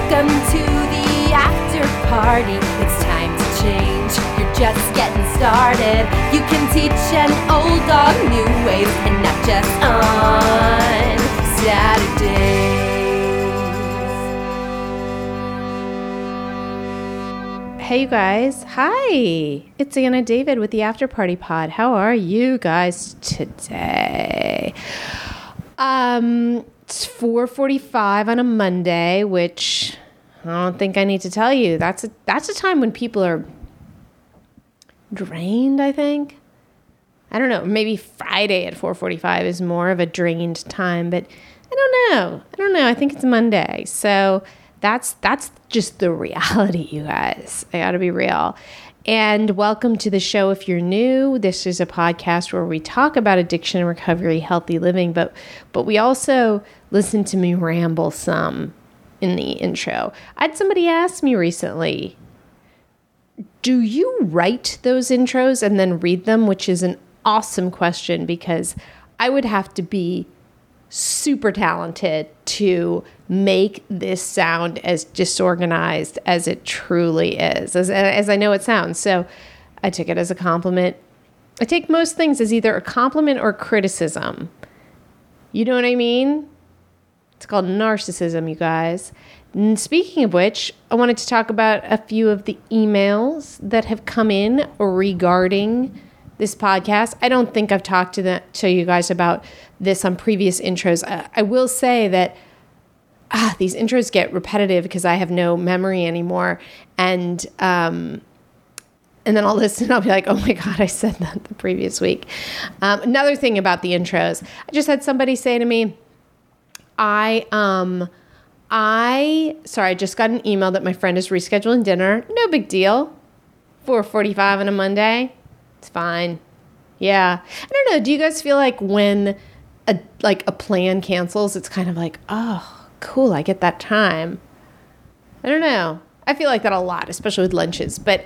Welcome to the after party. It's time to change. You're just getting started. You can teach an old dog new ways, and not just on Saturdays. Hey, you guys. Hi. It's Anna David with the After Party Pod. How are you guys today? It's 4:45 on a Monday, which I don't think I need to tell you. That's a time when people are drained, I think. I don't know. Maybe Friday at 4:45 is more of a drained time, but I don't know. I think it's Monday. So that's just the reality, you guys. I got to be real. And welcome to the show if you're new. This is a podcast where we talk about addiction, recovery, healthy living, but we also listen to me ramble some in the intro. I had somebody ask me recently, do you write those intros and then read them? Which is an awesome question, because I would have to be super talented to make this sound as disorganized as it truly is, as I know it sounds. So I took it as a compliment. I take most things as either a compliment or criticism. You know what I mean? It's called narcissism, you guys. And speaking of which, I wanted to talk about a few of the emails that have come in regarding this podcast. I don't think I've talked to you guys about this on previous intros. I will say that these intros get repetitive because I have no memory anymore. And then I'll listen and I'll be like, oh my God, I said that the previous week. Another thing about the intros, I just had somebody say to me, I just got an email that my friend is rescheduling dinner. No big deal. 4:45 on a Monday. It's fine. Yeah. I don't know. Do you guys feel like when a plan cancels, it's kind of like, oh, cool, I get that time? I don't know. I feel like that a lot, especially with lunches. But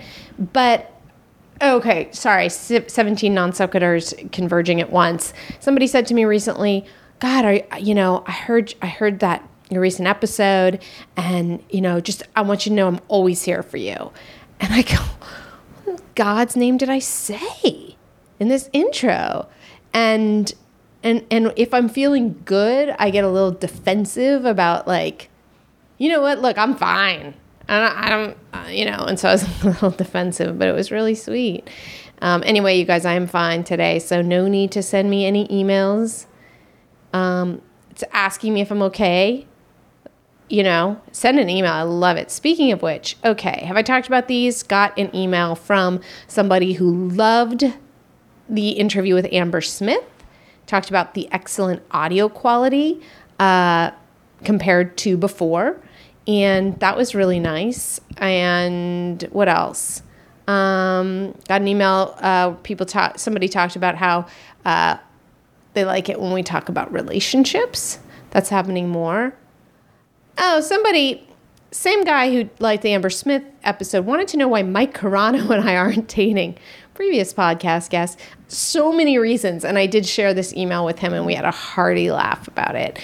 okay, sorry, 17 non sequiturs converging at once. Somebody said to me recently, God, I heard that your recent episode, and I want you to know I'm always here for you. And I go, what in God's name did I say in this intro? And if I'm feeling good, I get a little defensive about, like, you know what? Look, I'm fine. I don't, and so I was a little defensive, but it was really sweet. Anyway, you guys, I am fine today, so no need to send me any emails. It's asking me if I'm okay. Send an email. I love it. Speaking of which, okay, have I talked about these? Got an email from somebody who loved the interview with Amber Smith. Talked about the excellent audio quality compared to before. And that was really nice. And what else? Got an email. Somebody talked about how they like it when we talk about relationships. That's happening more. Oh, same guy who liked the Amber Smith episode, wanted to know why Mike Carano and I aren't dating. Previous podcast guest. So many reasons. And I did share this email with him, and we had a hearty laugh about it.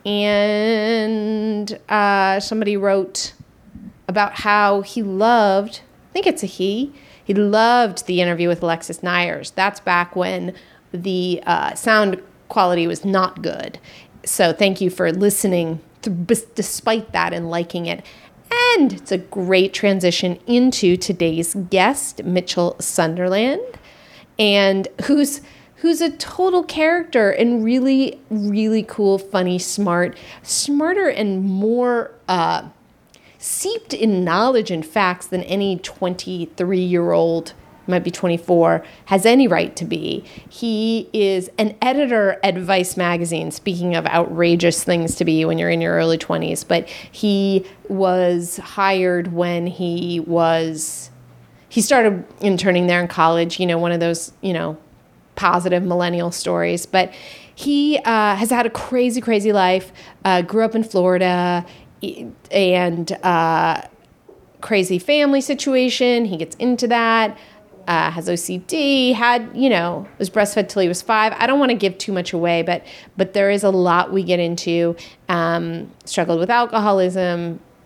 And somebody wrote about how he loved, I think it's a he loved the interview with Alexis Nyers. That's back when the sound quality was not good. So thank you for listening despite that and liking it. And it's a great transition into today's guest, Mitchell Sunderland, and who's a total character and really, really cool, funny, smarter and more seeped in knowledge and facts than any 23-year-old, might be 24, has any right to be. He is an editor at Vice magazine, speaking of outrageous things to be when you're in your early 20s, but he was hired when he started interning there in college, one of those, positive millennial stories, but he has had a crazy, crazy life, grew up in Florida, and crazy family situation. He gets into that. Has OCD, was breastfed till he was 5. I don't want to give too much away, but there is a lot we get into. Struggled with alcoholism,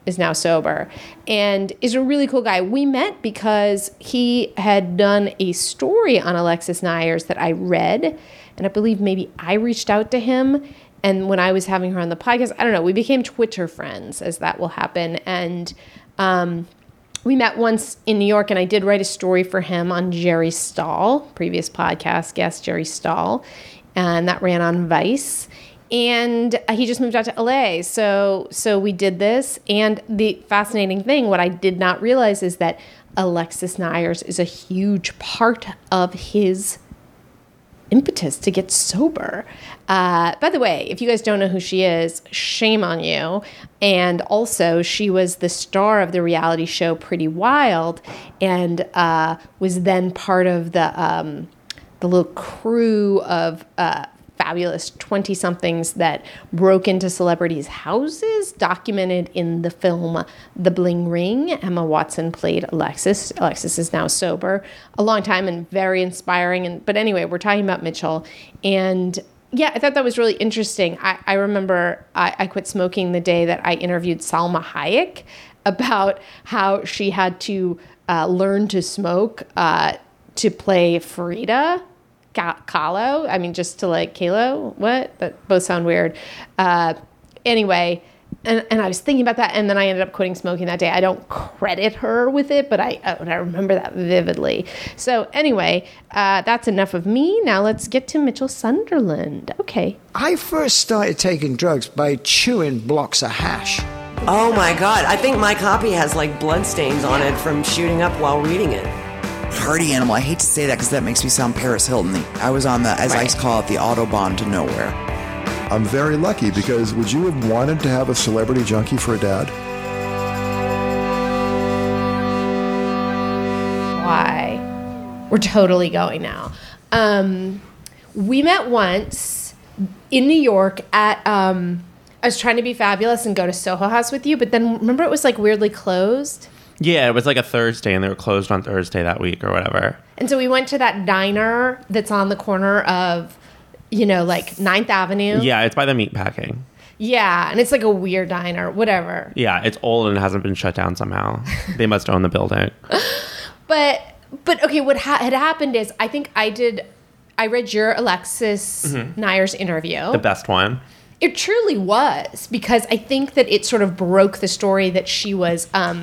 is now sober and is a really cool guy. We met because he had done a story on Alexis Nyers that I read, and I believe maybe I reached out to him. And when I was having her on the podcast, I don't know, we became Twitter friends, as that will happen. And we met once in New York, and I did write a story for him on Jerry Stahl, previous podcast guest Jerry Stahl, and that ran on Vice. And he just moved out to LA. So we did this. And the fascinating thing, what I did not realize is that Alexis Nyers is a huge part of his impetus to get sober. By the way, if you guys don't know who she is, shame on you. And also, she was the star of the reality show Pretty Wild, and was then part of the little crew of fabulous 20-somethings that broke into celebrities' houses, documented in the film The Bling Ring. Emma Watson played Alexis. Alexis is now sober. A long time and very inspiring. But anyway, we're talking about Mitchell. And yeah, I thought that was really interesting. I remember I quit smoking the day that I interviewed Salma Hayek about how she had to learn to smoke to play Frida Kahlo. I mean, just to like Kahlo. What? That both sound weird. Anyway, and I was thinking about that, and then I ended up quitting smoking that day. I don't credit her with it, but I remember that vividly. So anyway, that's enough of me. Now let's get to Mitchell Sunderland. Okay. I first started taking drugs by chewing blocks of hash. Oh my God, I think my copy has like blood stains on it from shooting up while reading it. Party animal. I hate to say that because that makes me sound Paris Hilton. I was on the, as I call it, the Autobahn to nowhere. I'm very lucky because would you have wanted to have a celebrity junkie for a dad? Why? We're totally going now. We met once in New York at, I was trying to be fabulous and go to Soho House with you, but then remember it was like weirdly closed? Yeah, it was like a Thursday, and they were closed on Thursday that week or whatever. And so we went to that diner that's on the corner of, like 9th Avenue. Yeah, it's by the meatpacking. Yeah, and it's like a weird diner, whatever. Yeah, it's old and hasn't been shut down somehow. They must own the building. But okay, what had happened is I think I read your Alexis Nyers interview. The best one. It truly was, because I think that it sort of broke the story that she was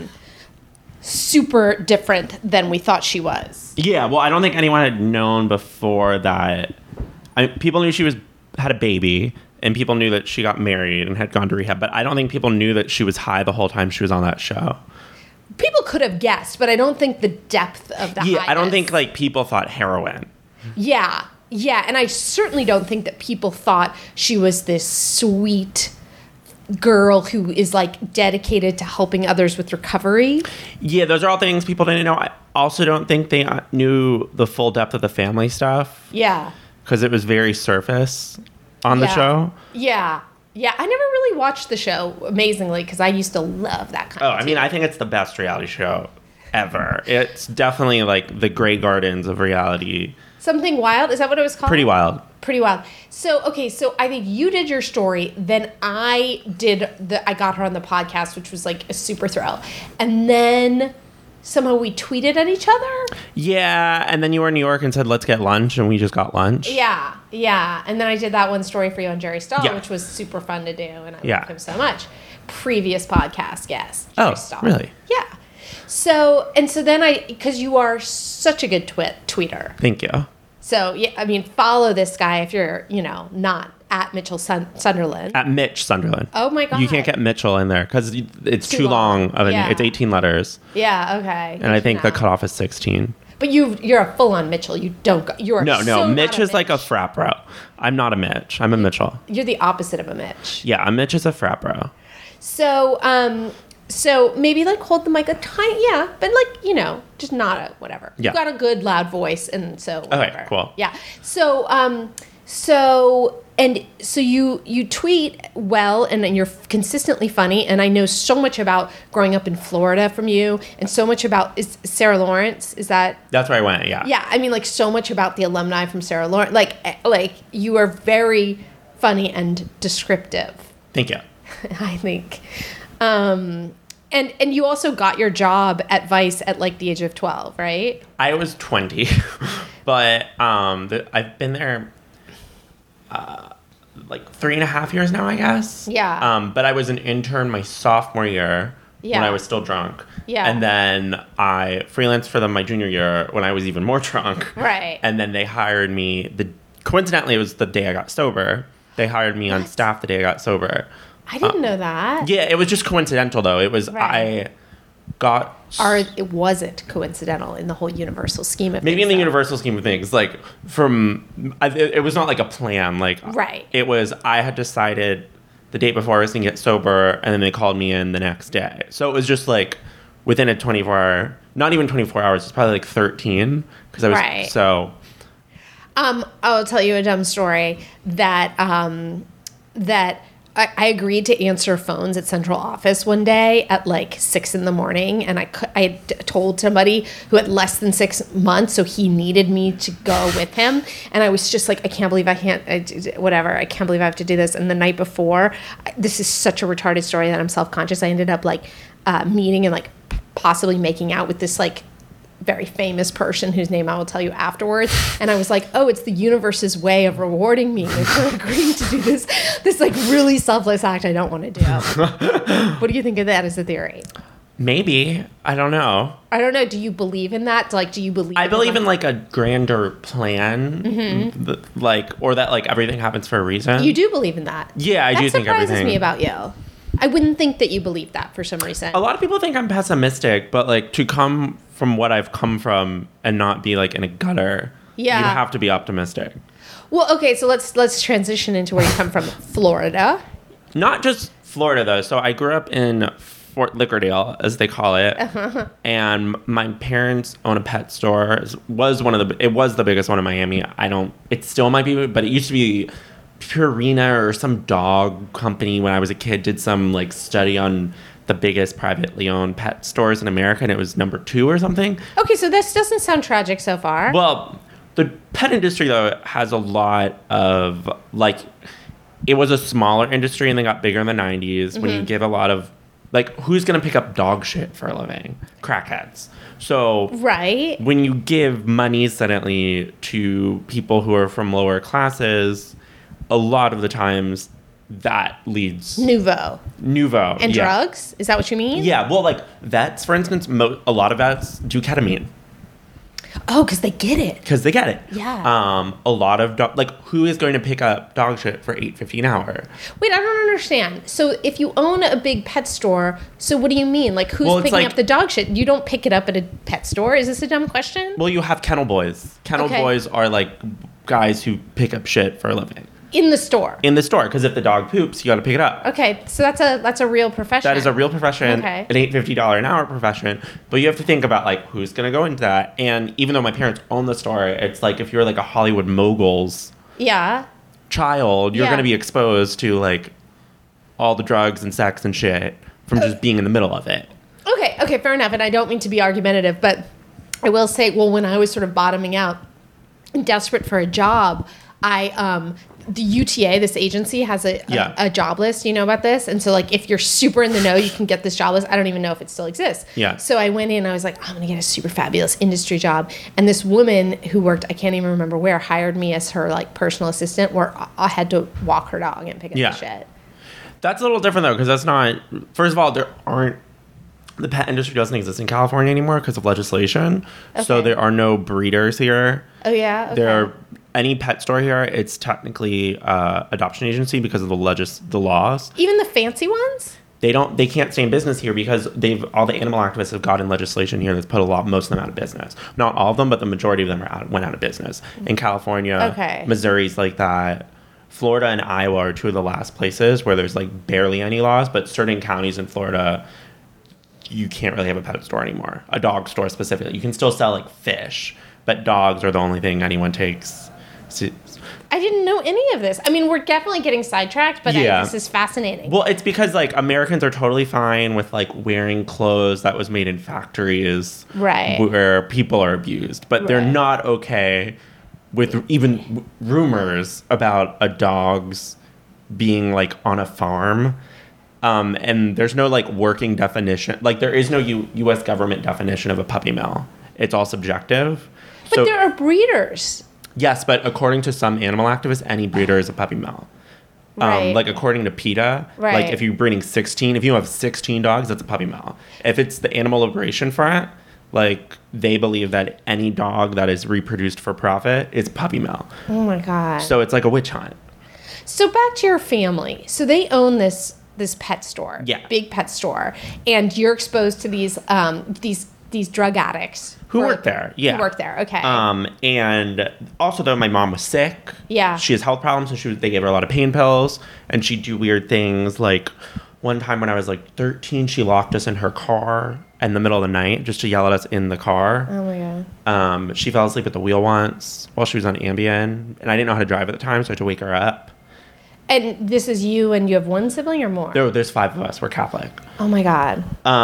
super different than we thought she was. Yeah, well, I don't think anyone had known before that. People knew she had a baby, and people knew that she got married and had gone to rehab, but I don't think people knew that she was high the whole time she was on that show. People could have guessed, but I don't think the depth of the highness. I don't think like people thought heroin. Yeah, and I certainly don't think that people thought she was this sweet girl who is like dedicated to helping others with recovery. Yeah, those are all things people didn't know. I also don't think they knew the full depth of the family stuff. Yeah. Because it was very surface on the show. Yeah. Yeah, I never really watched the show, amazingly, because I used to love that kind of I mean, I think it's the best reality show ever. It's definitely like the Grey Gardens of reality. Something Wild? Is that what it was called? Pretty Wild. Pretty Wild. So, okay, so I think you did your story, then I got her on the podcast, which was like a super thrill. And then somehow we tweeted at each other. Yeah, and then you were in New York and said, let's get lunch, and we just got lunch. Yeah. And then I did that one story for you on Jerry Stahl, which was super fun to do, and I loved him so much. Previous podcast guest, Jerry Stahl. Really? Yeah. So then because you are such a good tweeter. Thank you. So, yeah, I mean, follow this guy if you're, not at Mitchell Sunderland. At Mitch Sunderland. Oh, my God. You can't get Mitchell in there because it's too long. It's 18 letters. Yeah, okay. And I think the cutoff is 16. But you're a full-on Mitchell. You don't go. You are No. Mitch is like a frat bro. I'm not a Mitch. I'm a Mitchell. You're the opposite of a Mitch. Yeah, a Mitch is a frat bro. So maybe like hold the mic a tiny, but like, just not a whatever. Yeah. You've got a good loud voice, and so whatever. Okay, cool. Yeah. So you tweet well, and you're consistently funny, and I know so much about growing up in Florida from you, and so much about is Sarah Lawrence. Is that? That's where I went. Yeah. Yeah. I mean, like so much about the alumni from Sarah Lawrence. Like you are very funny and descriptive. Thank you. I think. And you also got your job at Vice at like the age of 12, right? I was 20, but I've been there like 3.5 years now, I guess. Yeah. But I was an intern my sophomore year when I was still drunk. Yeah. And then I freelanced for them my junior year when I was even more drunk. Right. And then they hired me. Coincidentally, it was the day I got sober. They hired me on staff the day I got sober. I didn't know that. Yeah, it was just coincidental, though. It was, Right. I got... Or was it coincidental in the whole universal scheme of Maybe things? in the though? universal scheme of things, like, it was not like a plan. Like, Right. It was, I had decided the day before I was going to get sober, and then they called me in the next day. So it was just, like, within a 24-hour... Not even 24 hours. It's probably, like, 13. Because I was... Right. So... I'll tell you a dumb story that I agreed to answer phones at central office one day at like 6 a.m. and I had told somebody who had less than 6 months, so he needed me to go with him, and I was just like, I can't believe I can't have to do this. And the night before, this is such a retarded story that I'm self-conscious, I ended up like meeting and like possibly making out with this like very famous person whose name I will tell you afterwards. And I was like, oh, it's the universe's way of rewarding me for agreeing to do this like really selfless act I don't want to do. What do you think of that as a theory? Maybe. I don't know. I don't know. Do you believe in that? Like, do you believe? I believe in like a grander plan, like, or that like everything happens for a reason. You do believe in that? Yeah, I do think That surprises everything. me about you. I wouldn't think that you believe that for some reason. A lot of people think I'm pessimistic, but like to come from what I've come from and not be like in a gutter, Yeah. you have to be optimistic. Well, okay, so let's transition into where you come from, Florida. Not just Florida though. So I grew up in Fort Lickerdale, as they call it, and my parents own a pet store. It was the biggest one in Miami. It still might be, but it used to be Purina or some dog company when I was a kid did some like study on the biggest privately owned pet stores in America, and it was number 2 or something. Okay, so this doesn't sound tragic so far. Well, the pet industry though has a lot of like, it was a smaller industry and they got bigger in the 90s when you give a lot of like, who's gonna pick up dog shit for a living? Crackheads. So right. when you give money suddenly to people who are from lower classes, a lot of the times that leads Nouveau. yeah. And drugs? Is that what you mean? Yeah, well, like vets, for instance, a lot of vets do ketamine Oh, because they get it. because they get it. Yeah. A lot of who is going to pick up dog shit for $8.50 an hour? Wait, I don't understand. So if you own a big pet store, so what do you mean? Like, who's Well, it's picking like- up the dog shit? You don't pick it up at a pet store? Is this a dumb question? Well, you have kennel boys. Kennel Okay. boys are like guys who pick up shit for a living In the store. in the store because if the dog poops, you got to pick it up. Okay, so that's a real profession. That is a real profession, Okay. an $8.50 an hour profession. But you have to think about like who's going to go into that. And even though my parents own the store, it's like if you're like a Hollywood mogul's Yeah. child, you're Yeah. going to be exposed to like all the drugs and sex and shit from just being in the middle of it. Okay, fair enough. And I don't mean to be argumentative, but I will say, well, when I was sort of bottoming out and desperate for a job, the UTA, this agency, has a job list. You know about this? And so, like, if you're super in the know, you can get this job list. I don't even know if it still exists. Yeah. So I went in, I was like, I'm going to get a super fabulous industry job. And this woman who worked, I can't even remember where, hired me as her, like, personal assistant where I had to walk her dog and pick up Yeah. the shit. That's a little different though, because that's not. First of all, the pet industry doesn't exist in California anymore because of legislation. So Okay. there are no breeders here. Oh, yeah? Okay. There are any pet store here. It's technically adoption agency because of the laws. Even the fancy ones? They can't stay in business here because all the animal activists have gotten legislation here that's put most of them out of business. Not all of them, but the majority of them went out of business. In California, Okay. Missouri's like that. Florida and Iowa are two of the last places where there's like barely any laws, but certain counties in Florida, you can't really have a pet store anymore. A dog store specifically. You can still sell like fish, but dogs are the only thing anyone takes. I didn't know any of this. I mean, we're definitely getting sidetracked, but Yeah. this is fascinating. Well, it's because like Americans are totally fine with like wearing clothes that was made in factories, Right. where people are abused, but they're Right. not okay with even rumors about a dog's being like on a farm. And there's no like working definition. Like there is no U.S. government definition of a puppy mill. It's all subjective. But there are breeders. Yes, but according to some animal activists, any breeder is a puppy mill. Right. Like according to PETA, Right. like if you're breeding 16, if you have 16 dogs, that's a puppy mill. If it's the Animal Liberation Front, like they believe that any dog that is reproduced for profit is puppy mill. Oh my God. So it's like a witch hunt. So back to your family. So they own this pet store. Yeah. Big pet store. And you're exposed to these drug addicts. Who worked there? Yeah. Who worked there. Okay. And also though my mom was sick. Yeah. She has health problems, so they gave her a lot of pain pills, and she'd do weird things. Like one time when I was like 13, she locked us in her car in the middle of the night just to yell at us in the car. Oh my God. She fell asleep at the wheel once while she was on Ambien, and I didn't know how to drive at the time, so I had to wake her up. And this is you, and you have one sibling or more? There's 5 of us. We're Catholic. Oh my God.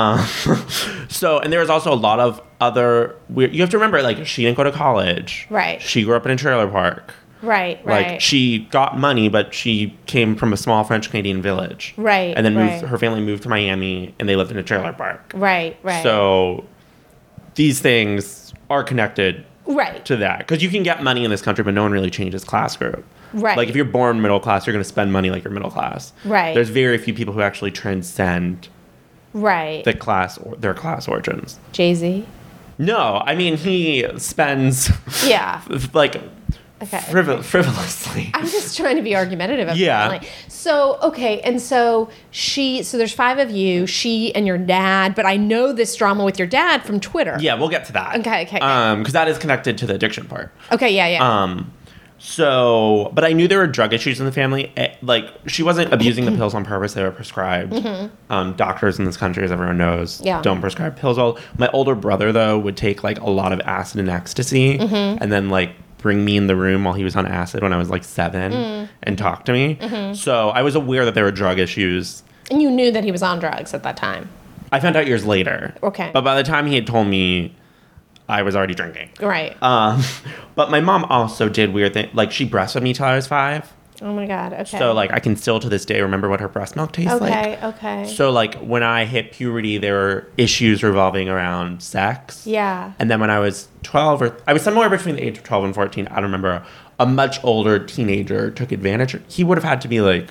So, and there was also a lot of other weird. You have to remember, like, she didn't go to college. Right. She grew up in a trailer park. Right. Like, she got money, but she came from a small French Canadian village. Right. And then right. her family moved to Miami, and they lived in a trailer park. Right. Right. So, these things are connected right. to that. Because you can get money in this country, but no one really changes class group. Right. Like, if you're born middle class, you're going to spend money like you're middle class. Right. There's very few people who actually transcend right. their class origins. Jay-Z? No, I mean, he spends, Yeah. like, Okay. frivolously. I'm just trying to be argumentative. Yeah. Apparently. So, okay. And so so there's 5 of you, she and your dad, but I know this drama with your dad from Twitter. Yeah, we'll get to that. Okay. Because that is connected to the addiction part. Okay. Yeah. So, but I knew there were drug issues in the family. Like, she wasn't abusing the pills on purpose. They were prescribed. Doctors in this country, as everyone knows, don't prescribe pills. My older brother, though, would take, like, a lot of acid and ecstasy and then, like, bring me in the room while he was on acid when I was, like, 7 and talk to me. So I was aware that there were drug issues. And you knew that he was on drugs at that time. I found out years later. Okay. But by the time he had told me, I was already drinking. Right. But my mom also did weird things. Like, she breastfed me till I was 5. Oh my God. Okay. So, like, I can still to this day remember what her breast milk tastes like. Okay. So, like, when I hit puberty, there were issues revolving around sex. Yeah. And then when I was 12, I was somewhere between the age of 12 and 14, I don't remember, a much older teenager took advantage. He would have had to be, like,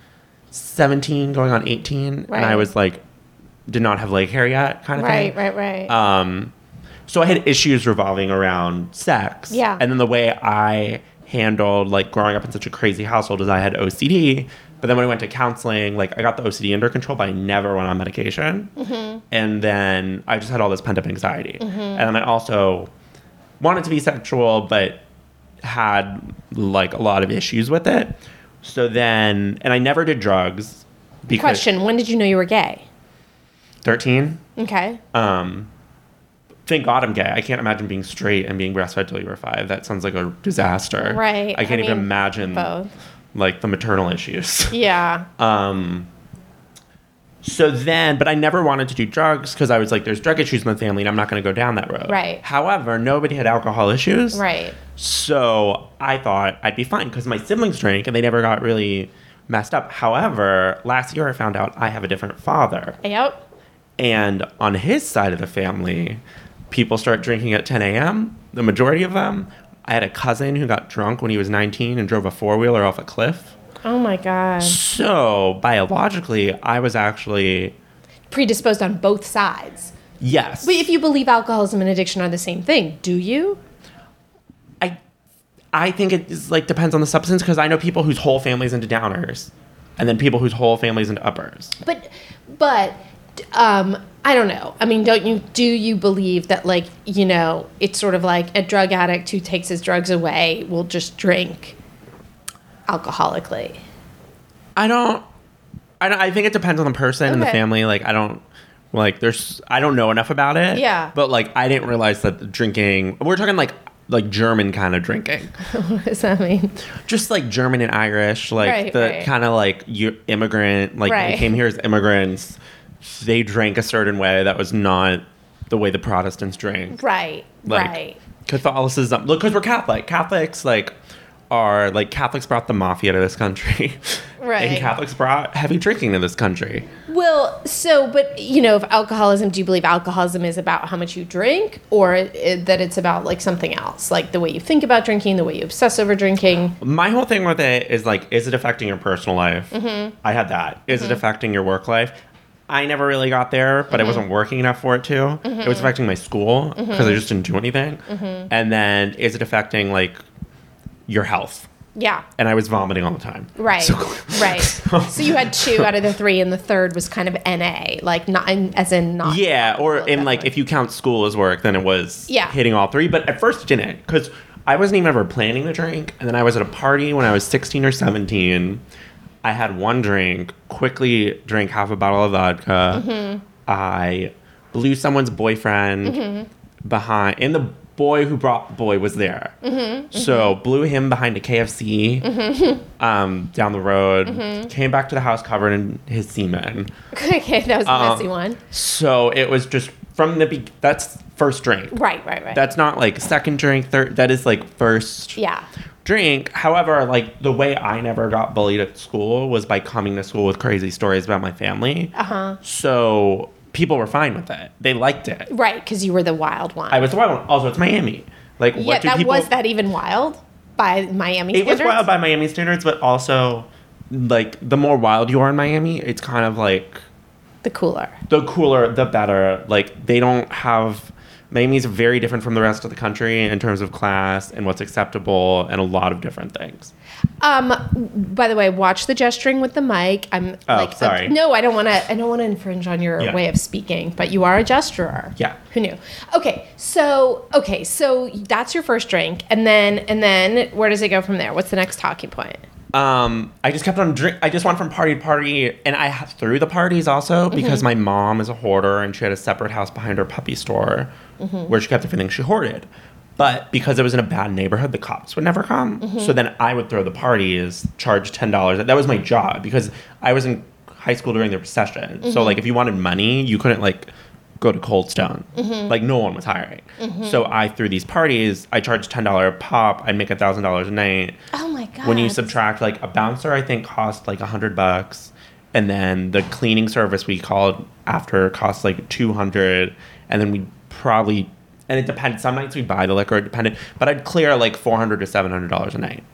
17 going on 18. Right. And I was, like, did not have leg hair yet kind of thing. Right. So I had issues revolving around sex. Yeah. And then the way I handled, like, growing up in such a crazy household is I had OCD. But then when I went to counseling, like, I got the OCD under control, but I never went on medication. And then I just had all this pent-up anxiety. And then I also wanted to be sexual, but had, like, a lot of issues with it. So then, and I never did drugs. Because Question, when did you know you were gay? 13. Okay. Thank God I'm gay. I can't imagine being straight and being breastfed till you were 5. That sounds like a disaster. Right. I can't even imagine both. like the maternal issues. Yeah. So then, but I never wanted to do drugs because I was like, there's drug issues in the family and I'm not going to go down that road. Right. However, nobody had alcohol issues. Right. So I thought I'd be fine because my siblings drank and they never got really messed up. However, last year I found out I have a different father. Yep. And on his side of the family, people start drinking at 10 a.m., the majority of them. I had a cousin who got drunk when he was 19 and drove a 4-wheeler off a cliff. Oh my God. So, biologically, I was actually... predisposed on both sides. Yes. But if you believe alcoholism and addiction are the same thing, do you? I think it is, like, depends on the substance, because I know people whose whole family's into downers, and then people whose whole family's into uppers. But I don't know. I mean, do you believe that, like, you know, it's sort of like a drug addict who takes his drugs away will just drink alcoholically? I think it depends on the person and the family. Like, I don't know enough about it. Yeah. But, like, I didn't realize that drinking, we're talking like German kind of drinking. What does that mean? Just like German and Irish, like kind of like you immigrant, like they came here as immigrants. They drank a certain way that was not the way the Protestants drank. Right. Catholicism. Look, because we're Catholic. Catholics Catholics brought the mafia to this country. Right. And Catholics brought heavy drinking to this country. Well, so, but, you know, if alcoholism, do you believe alcoholism is about how much you drink, or that it's about, like, something else? Like, the way you think about drinking, the way you obsess over drinking? My whole thing with it is, like, is it affecting your personal life? Mm-hmm. I had that. Is it affecting your work life? I never really got there, but I wasn't working enough for it to. It was affecting my school because I just didn't do anything. And then is it affecting, like, your health? Yeah. And I was vomiting all the time. Right. Right. So you had 2 out of the 3, and the third was kind of NA, like not as in not. Yeah, or in, like, definitely. if you count school as work, then it was Yeah. hitting all 3. But at first it didn't, because I wasn't even ever planning to drink. And then I was at a party when I was 16 or 17. I had one drink, quickly drank half a bottle of vodka. I blew someone's boyfriend behind, and the boy who brought the boy was there. So blew him behind a KFC down the road. Came back to the house covered in his semen. Okay, that was a messy one. So it was just from the that's first drink. Right. That's not like second drink, third. That is like first Yeah. drink. However, like the way I never got bullied at school was by coming to school with crazy stories about my family. So people were fine with it. They liked it. Right, because you were the wild one. I was the wild one. Also, it's Miami. Like, yeah, what do that people? was that even wild by Miami It standards? was wild by Miami standards, but also, like, the more wild you are in Miami, it's kind of like The cooler. the cooler, the better. Like, they don't have. Miami's very different from the rest of the country in terms of class and what's acceptable and a lot of different things. By the way, watch the gesturing with the mic. I'm sorry. No, I don't want to. I don't want to infringe on your Yeah. way of speaking. But you are a gesturer. Yeah. Who knew? Okay, so that's your first drink, and then where does it go from there? What's the next talking point? I just kept on drink. I just went from party to party, and I threw the parties also because my mom is a hoarder, and she had a separate house behind her puppy store where she kept everything she hoarded. But because it was in a bad neighborhood, the cops would never come. So then I would throw the parties, charge $10. That was my job because I was in high school during the recession. So like if you wanted money, you couldn't like go to Cold Stone. Like no one was hiring. So I threw these parties. I charged $10 a pop. I'd make $1,000 a night. Oh my god! When you subtract like a bouncer, I think cost like $100, and then the cleaning service we called after cost like $200, and then we probably, and it depended. Some nights we'd buy the liquor, it depended, but I'd clear like $400 to $700 a night.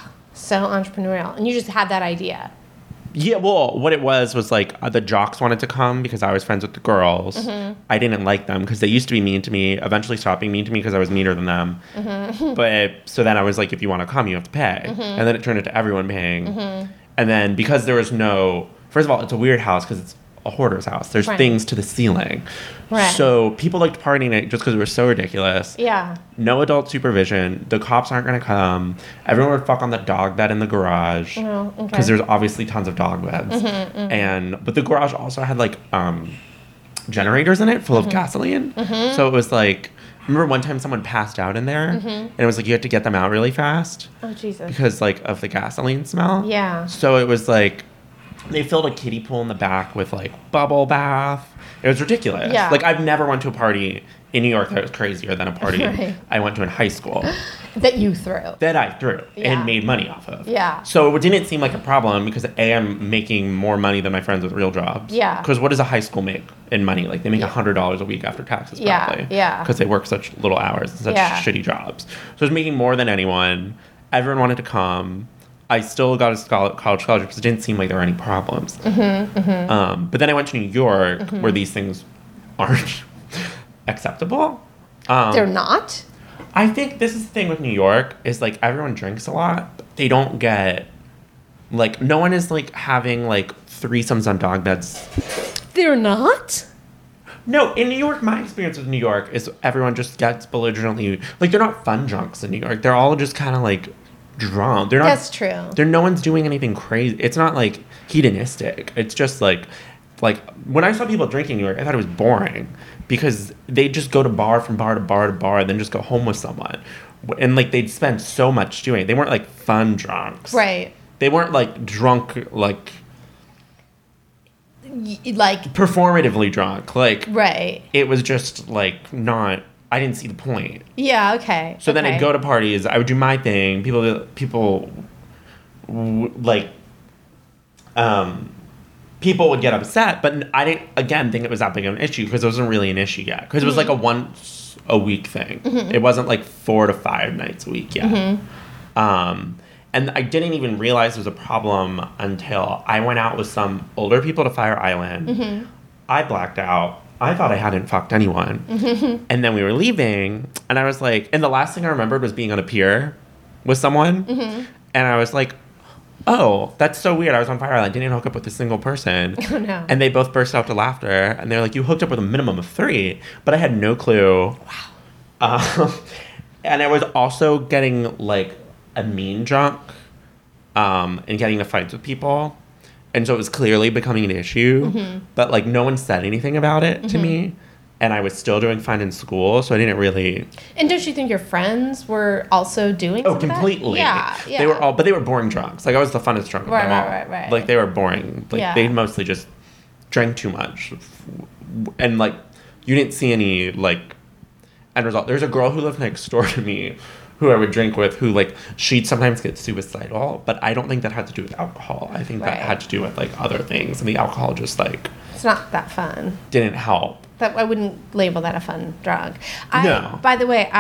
so entrepreneurial, and you just had that idea. Yeah, well, what it was like the jocks wanted to come because I was friends with the girls. I didn't like them because they used to be mean to me. Eventually stopped being mean to me because I was meaner than them. But so then I was like, if you want to come, you have to pay. And then it turned into everyone paying. And then because there was no, first of all, it's a weird house because it's a hoarder's house. There's Right. things to the ceiling. Right. So people liked partying it just because it was so ridiculous. Yeah. No adult supervision. The cops aren't going to come. Everyone would fuck on the dog bed in the garage. Oh, okay. Because there's obviously tons of dog beds. But the garage also had like generators in it full of gasoline. So it was like, I remember one time someone passed out in there and it was like you had to get them out really fast Oh Jesus. because like of the gasoline smell. Yeah. So it was like they filled a kiddie pool in the back with like bubble bath. It was ridiculous. Yeah. Like I've never went to a party in New York that was crazier than a party Right. I went to in high school That you threw. that I threw Yeah. and made money off of. Yeah. So it didn't seem like a problem because A, I'm making more money than my friends with real jobs. Yeah. Because what does a high school make in money? Like they make $100 a week after taxes Yeah, probably. yeah. Because they work such little hours and such Yeah. shitty jobs. So I was making more than anyone. Everyone wanted to come. I still got a college scholarship because it didn't seem like there were any problems. But then I went to New York where these things aren't acceptable. They're not. I think this is the thing with New York is like everyone drinks a lot. But they don't get like no one is like having like threesomes on dog beds. They're not. No, in New York, my experience with New York is everyone just gets belligerently like they're not fun drunks in New York. They're all just kind of like drunk. They're not. That's true. They're no one's doing anything crazy. It's not like hedonistic. It's just like when I saw people drinking in New York, I thought it was boring because they just go to bar from bar to bar to bar and then just go home with someone. And like they'd spend so much doing it. They weren't like fun drunks. Right. They weren't like drunk like Like. performatively drunk. Like Right. it was just like not I didn't see the point. Yeah. Okay. So then okay. I'd go to parties. I would do my thing. People like people would get upset, but I didn't, again, think it was that big of an issue because it wasn't really an issue yet. Because it was like a once a week thing. It wasn't like 4 to 5 nights a week yet. And I didn't even realize it was a problem until I went out with some older people to Fire Island. I blacked out. I thought I hadn't fucked anyone. And then we were leaving, and I was like, and the last thing I remembered was being on a pier with someone. And I was like, oh, that's so weird. I was on Fire Island. Didn't hook up with a single person. Oh, no. And they both burst out to laughter. And they're like, you hooked up with a minimum of 3. But I had no clue. Wow. And I was also getting, like, a mean drunk and getting into fights with people. And so it was clearly becoming an issue. But, like, no one said anything about it to me. And I was still doing fine in school, so I didn't really... And don't you think your friends were also doing some of that? Completely. Yeah. They were all... But they were boring drunks. Like, I was the funnest drunk of them all. Right. Like, they were boring. Like, they mostly just drank too much. And, like, you didn't see any, like, end result. There's a girl who lived next door to me who I would drink with who, like, she'd sometimes get suicidal. But I don't think that had to do with alcohol. I think that had to do with, like, other things. And the alcohol just, like... It's not that fun. Didn't help. That I wouldn't label that a fun drug. No. By the way,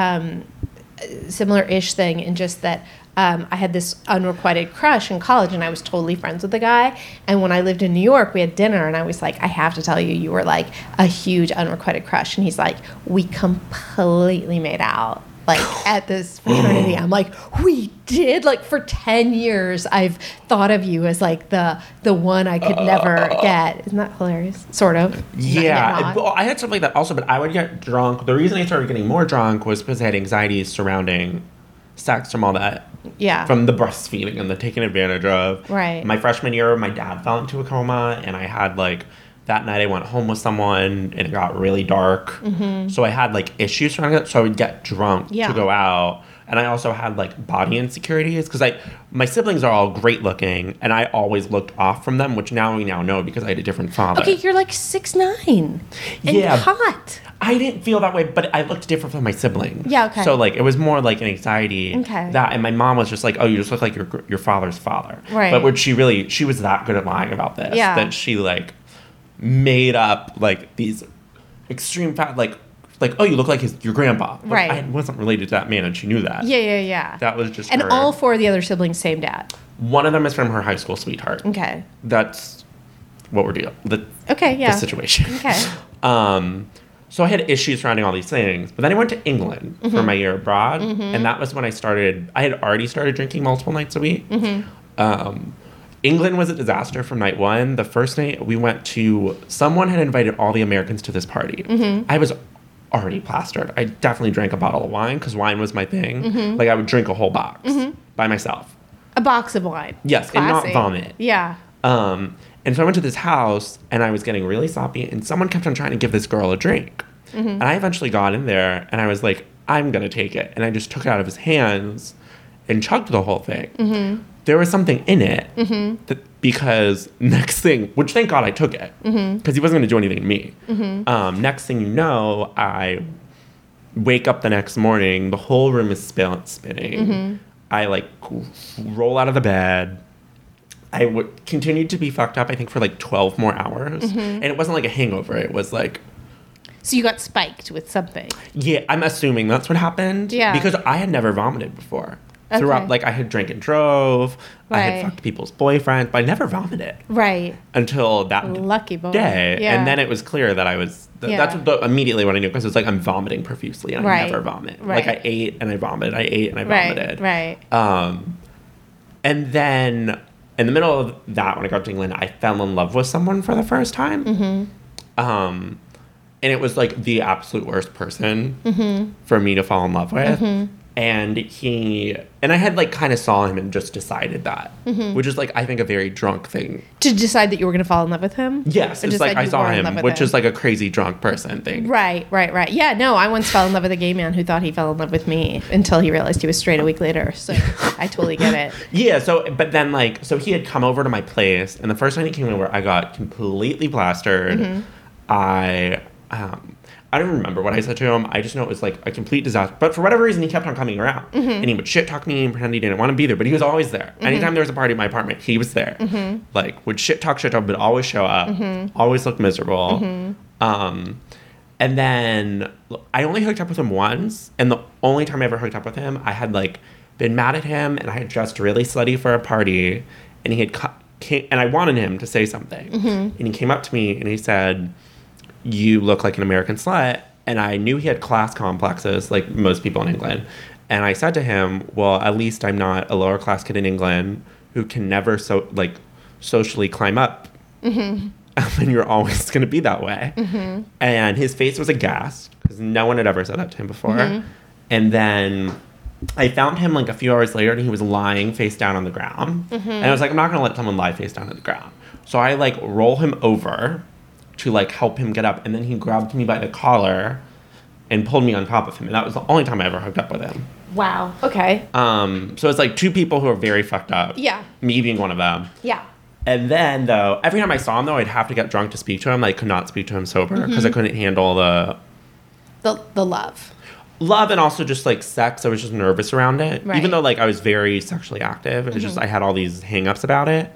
similar-ish thing in just that I had this unrequited crush in college, and I was totally friends with the guy. And when I lived in New York, we had dinner, and I was like, I have to tell you, you were like a huge unrequited crush. And he's like, we completely made out. Like, at this fraternity. I'm like, we did? Like, for 10 years, I've thought of you as, like, the one I could never get. Isn't that hilarious? Sort of. Yeah. Well, I had something like that also, but I would get drunk. The reason I started getting more drunk was because I had anxiety surrounding sex from all that. Yeah. From the breastfeeding and the taking advantage of. Right. My freshman year, my dad fell into a coma, and I had, like... That night I went home with someone and it got really dark. So I had like issues surrounding it. So I would get drunk to go out. And I also had like body insecurities because my siblings are all great looking and I always looked off from them, which now we know because I had a different father. Okay, you're like 6'9" and hot. I didn't feel that way, but I looked different from my siblings. Yeah, okay. So like it was more like an anxiety. Okay. That and my mom was just like, oh, you just look like your father's father. Right. But what she was that good at lying about this that she like made up like these extreme fat like oh, you look like your grandpa. Like, right. I wasn't related to that man and she knew that. Yeah. That was just and her. all 4 of the other siblings, same dad. One of them is from her high school sweetheart. Okay. That's what we're dealing with. The situation. Okay. So I had issues surrounding all these things. But then I went to England for my year abroad. And that was when I had already started drinking multiple nights a week. England was a disaster from night 1. The first night we went to, someone had invited all the Americans to this party. I was already plastered. I definitely drank a bottle of wine because wine was my thing. Like I would drink a whole box by myself. A box of wine. Yes, Classy. and not vomit. Yeah. And so I went to this house and I was getting really sloppy and someone kept on trying to give this girl a drink. And I eventually got in there and I was like, I'm going to take it. And I just took it out of his hands and chugged the whole thing. There was something in it because next thing, which thank God I took it because he wasn't going to do anything to me. Next thing you know, I wake up the next morning, the whole room is spinning. I like roll out of the bed. I would continue to be fucked up, I think, for like 12 more hours. And it wasn't like a hangover. It was like... So you got spiked with something. Yeah, I'm assuming that's what happened. Yeah. Because I had never vomited before. Okay. Throughout, like, I had drank and drove. I had Right. fucked people's boyfriends, but I never vomited. Right. Until that Lucky boy. day. Yeah. And then it was clear that I was... That's immediately what I knew, because it was like, I'm vomiting profusely, and I never vomit. Right. Like, I ate and I vomited. I ate and I vomited. Right. And then, in the middle of that, when I got to England, I fell in love with someone for the first time. And it was, like, the absolute worst person for me to fall in love with. And I had, like, kind of saw him and just decided that. Which is, like, I think a very drunk thing. To decide that you were going to fall in love with him? Yes. Or It's like, decide I you saw were in love him, with which him? is, like, a crazy drunk person thing. Right. Yeah, no, I once fell in love with a gay man who thought he fell in love with me until he realized he was straight a week later. So I totally get it. Yeah, but then, like, so he had come over to my place, and the first time he came over, I got completely plastered. I I don't remember what I said to him. I just know it was like a complete disaster. But for whatever reason, he kept on coming around. And he would shit talk me and pretend he didn't want to be there. But he was always there. Anytime there was a party at my apartment, he was there. Like, would shit talk, but always show up. Always look miserable. And then I only hooked up with him once. And the only time I ever hooked up with him, I had, like, been mad at him. And I had dressed really slutty for a party. And he had and I wanted him to say something. And he came up to me and he said, "You look like an American slut." And I knew he had class complexes, like most people in England. And I said to him, "Well, at least I'm not a lower class kid in England who can never socially climb up. And you're always going to be that way." And his face was aghast because no one had ever said that to him before. And then I found him like a few hours later and he was lying face down on the ground. And I was like, I'm not going to let someone lie face down on the ground. So I like roll him over to like help him get up. And then he grabbed me by the collar and pulled me on top of him. And that was the only time I ever hooked up with him. Wow. Okay. So it's like two people who are very fucked up. Yeah. Me being one of them. Yeah. And then though, every time I saw him though, I'd have to get drunk to speak to him. I could not speak to him sober because I couldn't handle the love and also just like sex. I was just nervous around it. Right. Even though like I was very sexually active. It was just, I had all these hang-ups about it.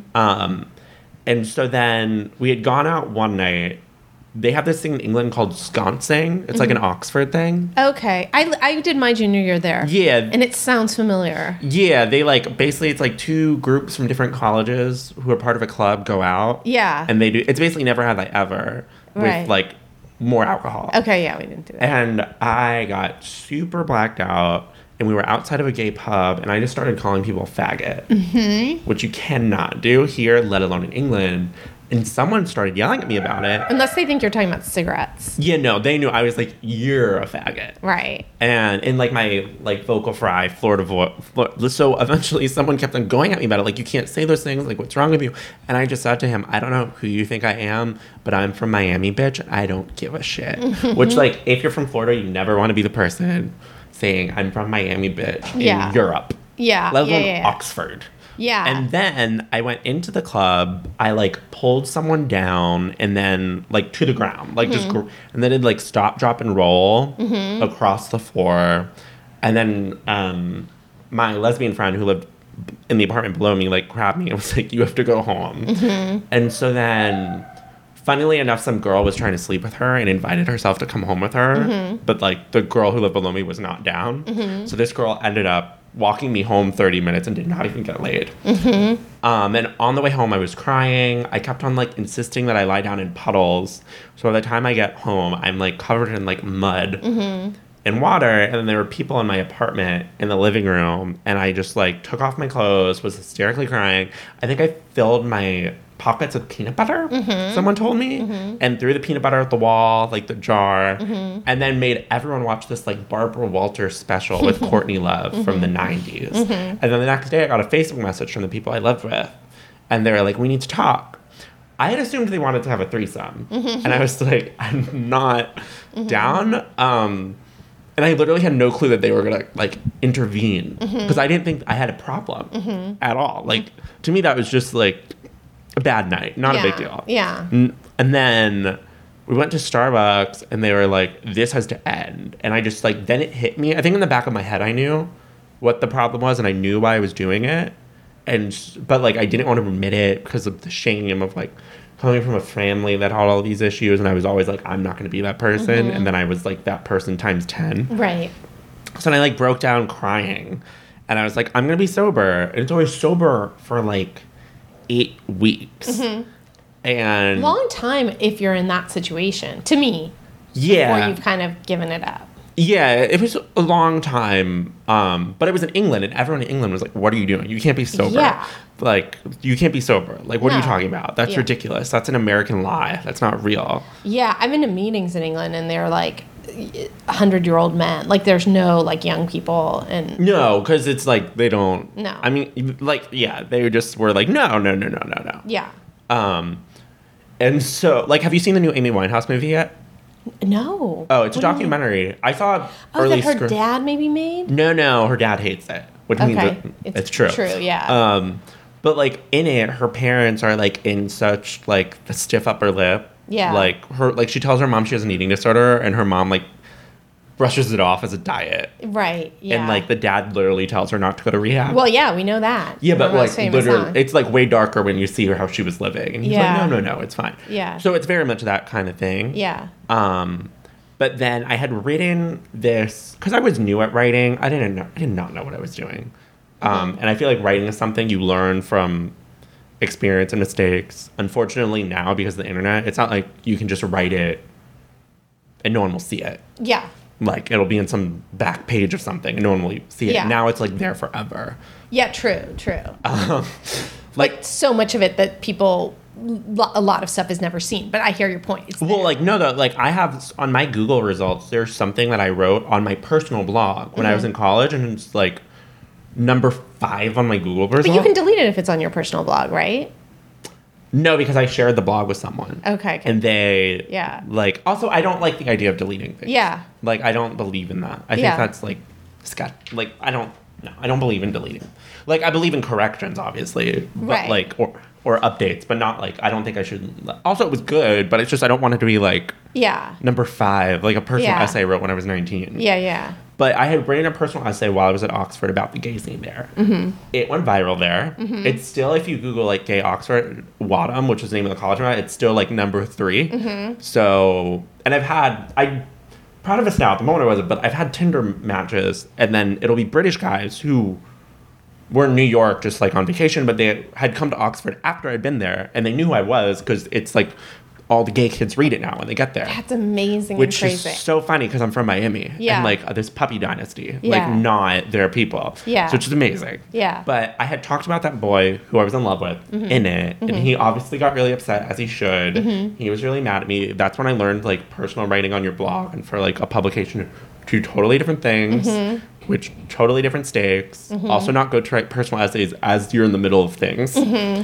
And so then we had gone out one night. They have this thing in England called sconcing. It's like an Oxford thing. Okay. I did my junior year there. Yeah. And it sounds familiar. Yeah. They like, basically it's like two groups from different colleges who are part of a club go out. Yeah. And they do, it's basically Never Have I Ever Right. with like more alcohol. Okay, yeah, we didn't do that. And I got super blacked out, and we were outside of a gay pub, and I just started calling people faggot, which you cannot do here, let alone in England. And someone started yelling at me about it. Unless they think you're talking about cigarettes. Yeah, no, they knew. I was like, "You're a faggot." Right. And in like my like vocal fry, Florida voice. So eventually someone kept on going at me about it. Like, you can't say those things. Like, what's wrong with you? And I just said to him, I don't know who you think I am, but I'm from Miami, bitch. And I don't give a shit. Which, like, if you're from Florida, you never want to be the person saying, I'm from Miami, bitch, in Europe. Yeah. Let alone Oxford. Yeah. And then I went into the club. I like pulled someone down and then like to the ground, like just, and then it like stop, drop, and roll across the floor. And then my lesbian friend who lived in the apartment below me like grabbed me and was like, "You have to go home." And so then, funnily enough, some girl was trying to sleep with her and invited herself to come home with her. But like the girl who lived below me was not down. So this girl ended up walking me home 30 minutes and did not even get laid. And on the way home, I was crying. I kept on like insisting that I lie down in puddles. So by the time I get home, I'm like covered in like mud and water. And then there were people in my apartment in the living room. And I just like took off my clothes, was hysterically crying. I think I filled my pockets with peanut butter, someone told me, and threw the peanut butter at the wall, like the jar, and then made everyone watch this like Barbara Walters special with Courtney Love from the 90s. And then the next day I got a Facebook message from the people I lived with, and they were like, "We need to talk." I had assumed they wanted to have a threesome, and I was like, I'm not down. And I literally had no clue that they were gonna like intervene because I didn't think I had a problem at all. Like, to me, that was just like a bad night, not a big deal. Yeah. And then we went to Starbucks and they were like, "This has to end." And I just like, then it hit me. I think in the back of my head, I knew what the problem was and I knew why I was doing it. But like, I didn't want to admit it because of the shame of like coming from a family that had all these issues. And I was always like, I'm not going to be that person. And then I was like that person times 10. Right. So then I like broke down crying and I was like, I'm going to be sober. And it's always sober for like 8 weeks. And Long time if you're in that situation, to me. yeah, Before you've kind of given it up. yeah, it was a long time. But it was in England, and everyone in England was like, "What are you doing? You can't be sober. Yeah. Like, you can't be sober. Like, what are you No. talking about? That's Yeah. ridiculous. That's an American lie. That's not real." Yeah, I've been to meetings in England and they're like 100-year-old men. Like there's no like young people and No, because it's like they don't. No. I mean, like, yeah, they just were like, no. yeah. And so, like, have you seen the new Amy Winehouse movie yet? No. Oh, it's a What do you mean? documentary. I saw Oh, early that her scr- dad maybe made? No, her dad hates it, which means Okay. that it's true. True, yeah. But like in it, her parents are like in such like the stiff upper lip Yeah. Like she tells her mom she has an eating disorder, and her mom like brushes it off as a diet. Right. Yeah. And like the dad literally tells her not to go to rehab. Well, yeah, we know that. Yeah, but Our most like famous literally, song. it's like way darker when you see her how she was living, and he's Yeah. like, no, it's fine. Yeah. So it's very much that kind of thing. Yeah. But then I had written this because I was new at writing. I did not know what I was doing. And I feel like writing is something you learn from experience and mistakes. Unfortunately, now because of the internet, it's not like you can just write it and no one will see it. Yeah. Like it'll be in some back page of something and no one will see it. Yeah. Now it's like there forever. Yeah, true. Like So much of it that people, a lot of stuff is never seen. But I hear your point. It's well, there. like no, though, like I have on my Google results, there's something that I wrote on my personal blog when I was in college, and it's like number 5 on my Google results. But you can delete it if it's on your personal blog, right? No, because I shared the blog with someone. Okay. And they, Yeah. like, also, I don't like the idea of deleting things. Yeah. Like, I don't believe in that. I Yeah. think that's, like, like, I don't believe in deleting. Like, I believe in corrections, obviously. But, Right. like, or updates, but not, like, I don't think I should. Also, it was good, but it's just, I don't want it to be, like, Yeah. number 5, like a personal Yeah. essay I wrote when I was 19. Yeah. But I had written a personal essay while I was at Oxford about the gay scene there. Mm-hmm. It went viral there. Mm-hmm. It's still, if you Google like gay Oxford, Wadham, which is the name of the college, it's still like number 3. Mm-hmm. So, and I'm proud of us now at the moment I wasn't, but I've had Tinder matches, and then it'll be British guys who were in New York just like on vacation, but they had come to Oxford after I'd been there, and they knew who I was because it's like all the gay kids read it now when they get there. That's amazing Which and is crazy. so funny because I'm from Miami. Yeah. And like this puppy dynasty. Yeah. Like not their people. Yeah. So it's just amazing. Yeah. But I had talked about that boy who I was in love with in it. And he obviously got really upset, as he should. He was really mad at me. That's when I learned like personal writing on your blog and for like a publication, 2 totally different things. Which totally different stakes. Also not good to write personal essays as you're in the middle of things.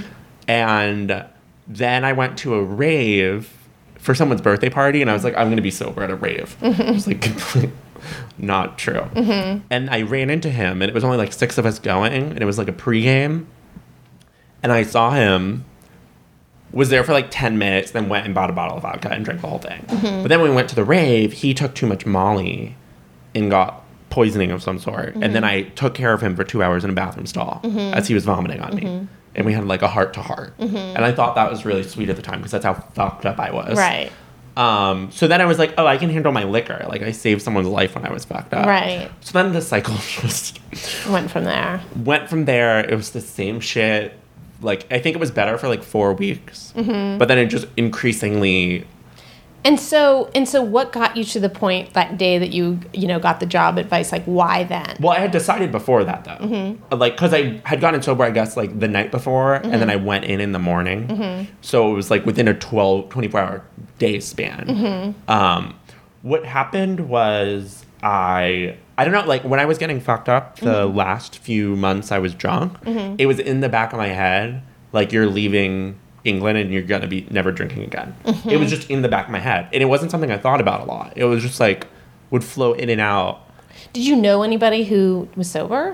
And then I went to a rave for someone's birthday party, and I was like, I'm going to be sober at a rave. It was like completely not true. And I ran into him, and it was only like 6 of us going, and it was like a pregame. And I saw him, was there for like 10 minutes, then went and bought a bottle of vodka and drank the whole thing. But then when we went to the rave, he took too much Molly and got poisoning of some sort. And then I took care of him for 2 hours in a bathroom stall as he was vomiting on me. And we had like a heart-to-heart. And I thought that was really sweet at the time because that's how fucked up I was. Right. So then I was like, oh, I can handle my liquor. Like I saved someone's life when I was fucked up. Right. So then the cycle just Went from there. went from there. It was the same shit. Like I think it was better for like 4 weeks. But then it just increasingly... And so what got you to the point that day that you got the job advice? Like, why then? Well, I had decided before that, though. Like, because I had gotten sober, I guess, like, the night before, and then I went in the morning. So it was, like, within a 24-hour day span. What happened was I don't know, like, when I was getting fucked up the last few months I was drunk, it was in the back of my head, like, you're leaving England and you're going to be never drinking again. It was just in the back of my head. And it wasn't something I thought about a lot. It was just, like, would flow in and out. Did you know anybody who was sober?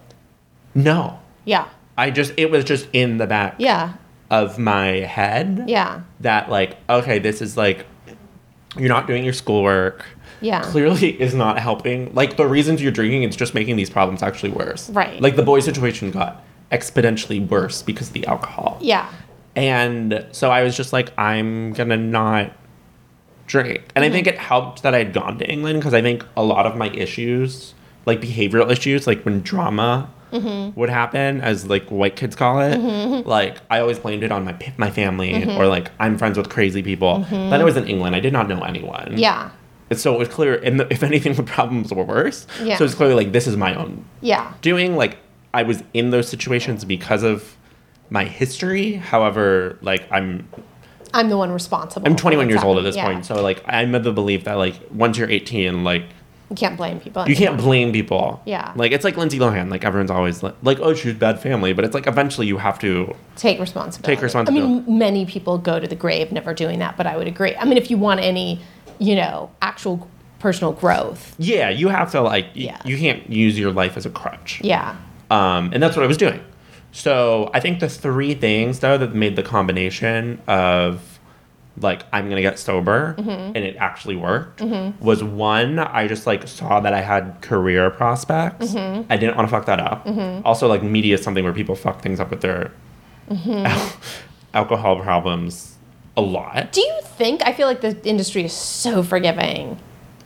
No. Yeah. It was just in the back Yeah. of my head. Yeah. That like, okay, this is like, you're not doing your schoolwork. Yeah. Clearly is not helping. Like the reasons you're drinking, it's just making these problems actually worse. Right. Like the boy situation got exponentially worse because of the alcohol. Yeah. And so I was just like, I'm going to not drink. And I think it helped that I had gone to England because I think a lot of my issues, like behavioral issues, like when drama would happen, as like white kids call it, like I always blamed it on my family or like I'm friends with crazy people. Then I was in England. I did not know anyone. Yeah. And so it was clear, and if anything, the problems were worse. Yeah. So it's clearly like, this is my own Yeah. doing. Like I was in those situations because of my history. However, like I'm I'm the one responsible. I'm for 21 what's years old at happening. this Yeah. point. So like I'm of the belief that like once you're 18, like You can't blame people. you can't blame people. Yeah. Like it's like Lindsay Lohan. Like everyone's always like, oh, she's bad family, but it's like eventually you have to. Take responsibility. Take responsibility. I mean, many people go to the grave never doing that, but I would agree. I mean, if you want any, actual personal growth. Yeah, you have to like. Yeah. You can't use your life as a crutch. Yeah. And that's what I was doing. So I think the 3 things though that made the combination of like, I'm gonna get sober, and it actually worked, was one, I just like saw that I had career prospects. I didn't want to fuck that up. Also, like, media is something where people fuck things up with their alcohol problems a lot. Do you think? I feel like the industry is so forgiving.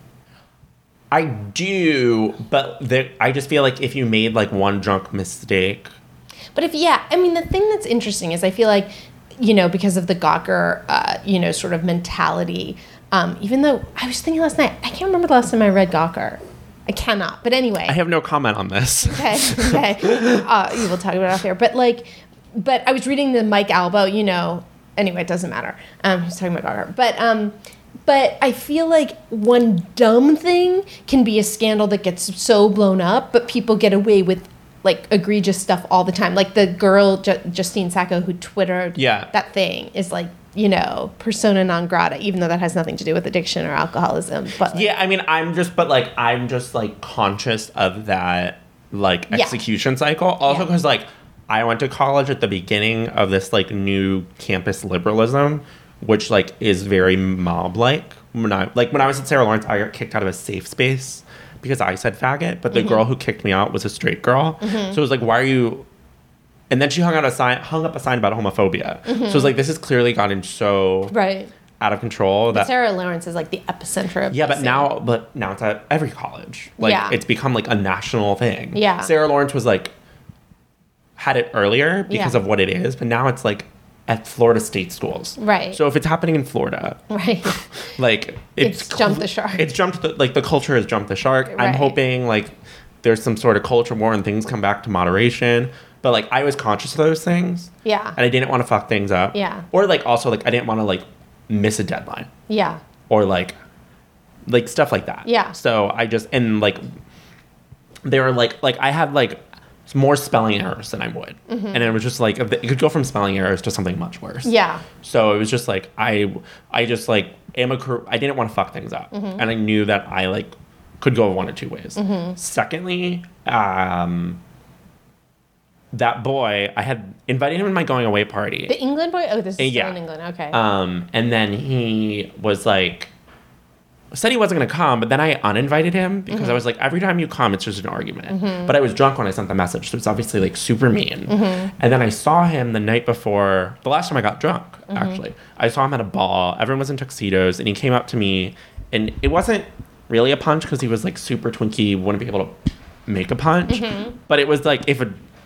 I do, but I just feel like if you made like one drunk mistake. But I mean, the thing that's interesting is I feel like, you know, because of the Gawker, you know, sort of mentality, even though I was thinking last night, I can't remember the last time I read Gawker. I cannot. But anyway. I have no comment on this. Okay. You will talk about it out there. But I was reading the Mike Albo, you know, anyway, it doesn't matter. He's talking about Gawker. But I feel like one dumb thing can be a scandal that gets so blown up, but people get away with like egregious stuff all the time. Like the girl, Justine Sacco, who Twittered that thing is like, you know, persona non grata, even though that has nothing to do with addiction or alcoholism. But like, I mean, I'm just conscious of that like execution cycle. Also because like I went to college at the beginning of this like new campus liberalism, which like is very mob-like. When I was at Sarah Lawrence, I got kicked out of a safe space because I said faggot, but the girl who kicked me out was a straight girl. So it was like, why are you... And then she hung up a sign about homophobia. So it was like, this has clearly gotten so out of control. That Sarah Lawrence is like the epicenter of but now it's at every college. Like it's become like a national thing. Yeah. Sarah Lawrence was like, had it earlier because of what it is, but now it's like at Florida state schools. Right. So if it's happening in Florida, like it's jumped the shark. It's jumped the culture has jumped the shark. I'm hoping like there's some sort of culture war and things come back to moderation. But like I was conscious of those things. Yeah. And I didn't want to fuck things up. Yeah. Or like also like I didn't want to like miss a deadline. Yeah. Or like stuff like that. Yeah. So I just and like they were like I had like more spelling errors than I would. And it was just like, it could go from spelling errors to something much worse. Yeah. So it was just like, I just like, I didn't want to fuck things up. And I knew that I like could go one of two ways. Secondly, that boy, I had invited him to my going away party. The England boy? Oh, this is still in England. Okay. And then he was like, said he wasn't going to come, but then I uninvited him because I was like, every time you come, it's just an argument. But I was drunk when I sent the message, so it's obviously like super mean. And then I saw him the night before, the last time I got drunk, actually. I saw him at a ball. Everyone was in tuxedos, and he came up to me, and it wasn't really a punch because he was like super twinky, wouldn't be able to make a punch. But it was like, if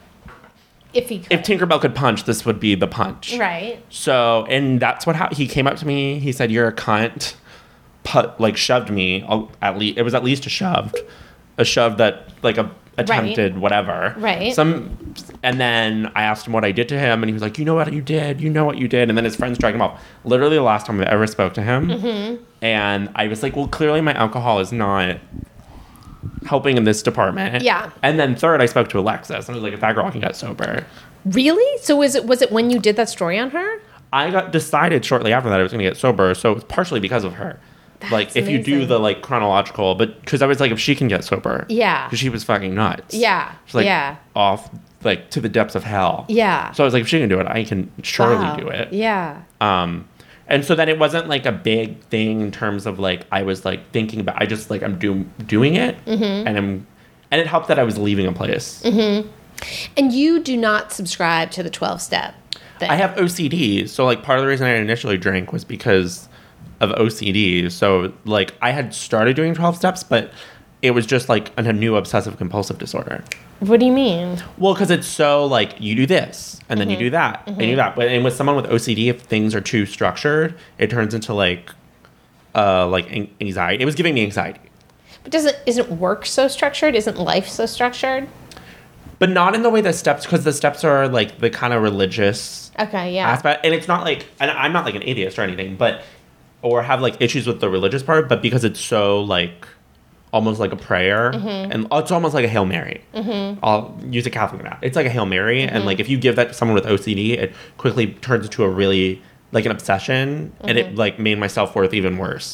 Tinkerbell could punch, this would be the punch. Right. So, and that's what happened. He came up to me, he said, "You're a cunt." Shoved me. It was at least a shove that like attempted whatever. Right. And then I asked him what I did to him, and he was like, "You know what you did. You know what you did." And then his friends dragged him off. Literally the last time I ever spoke to him. And I was like, "Well, clearly my alcohol is not helping in this department." Yeah. And then third, I spoke to Alexis, and I was like, "If that girl can get sober." Really? So was it when you did that story on her? I got decided shortly after that I was going to get sober, so it's partially because of her. Like, if you do the, like, chronological, but, because I was like, if she can get sober. Yeah. Because she was fucking nuts. Yeah. She's, like, off, like, to the depths of hell. Yeah. So I was like, if she can do it, I can surely do it. Yeah. And so then it wasn't, like, a big thing in terms of, like, I was, like, thinking about, I just, like, I'm doing it. And it helped that I was leaving a place. And you do not subscribe to the 12-step thing. I have OCD, so, like, part of the reason I initially drank was because of OCD. So like I had started doing 12 steps, but it was just like a new obsessive compulsive disorder. What do you mean? Well, because it's so like you do this and then you do that and you do that. But and with someone with OCD, if things are too structured, it turns into like anxiety. It was giving me anxiety. But isn't work so structured? Isn't life so structured? But not in the way that steps, because the steps are like the kind of religious aspect. And it's not like, and I'm not like an atheist or anything, but or have like issues with the religious part, but because it's so like almost like a prayer and it's almost like a Hail Mary. I'll use a Catholic now. It's like a Hail Mary. And like if you give that to someone with OCD, it quickly turns into a really like an obsession and it like made my self-worth even worse.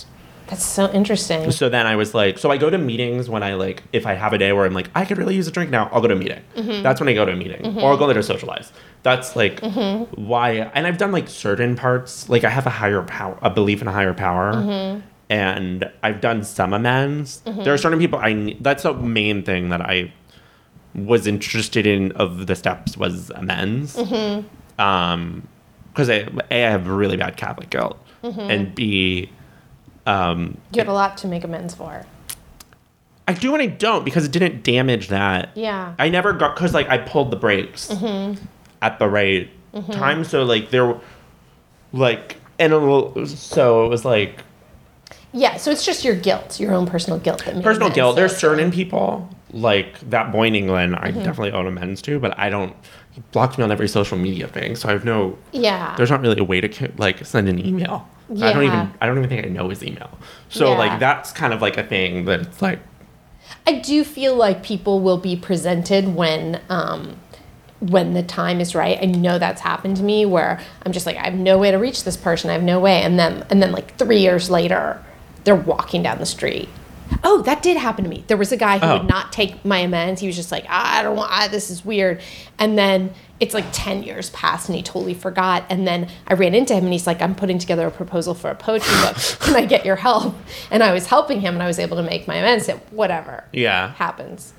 That's so interesting. So then I was like, so I go to meetings when I like, if I have a day where I'm like, I could really use a drink now, I'll go to a meeting. That's when I go to a meeting. Or I'll go there to socialize. That's like why, and I've done like certain parts, like I have a higher power, a belief in a higher power. And I've done some amends. There are certain people that's the main thing that I was interested in of the steps was amends. Because A, I have really bad Catholic guilt. And B, you have a lot to make amends for. I do and I don't because it didn't damage that. Yeah. I never got, because like I pulled the brakes at the right time. So like there, like, and so it was like. Yeah, so it's just your guilt, your own personal guilt. Personal guilt. There's certain people, like that boy in England, I definitely owe amends to, but I don't, he blocked me on every social media thing. So I have no, there's not really a way to like send an email. Yeah. I don't even think I know his email. So like that's kind of like a thing that it's like. I do feel like people will be presented when the time is right. I know that's happened to me where I'm just like, I have no way to reach this person. I have no way. And then like 3 years later, they're walking down the street. Oh, that did happen to me. There was a guy who would not take my amends. He was just like, I don't want, this is weird. And then it's like 10 years passed and he totally forgot. And then I ran into him and he's like, I'm putting together a proposal for a poetry book. Can I get your help? And I was helping him and I was able to make my amends. So whatever. Yeah. Happens.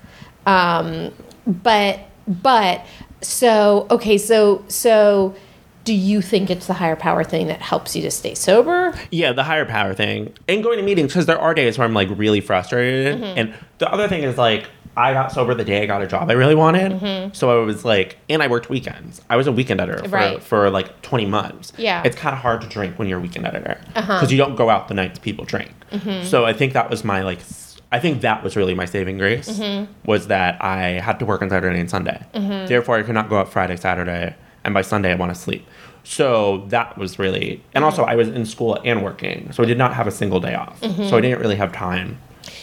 But so do you think it's the higher power thing that helps you to stay sober? Yeah, the higher power thing. And going to meetings, because there are days where I'm like really frustrated. And the other thing is like, I got sober the day I got a job I really wanted. So I was like, and I worked weekends. I was a weekend editor for like 20 months. Yeah. It's kind of hard to drink when you're a weekend editor. Because you don't go out the nights people drink. So I think that was my like, I think that was really my saving grace, was that I had to work on Saturday and Sunday. Therefore, I could not go out Friday, Saturday, and by Sunday I want to sleep. So that was really, and also I was in school and working, so I did not have a single day off. So I didn't really have time.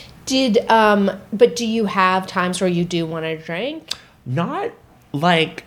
But do you have times where you do want to drink? Not like,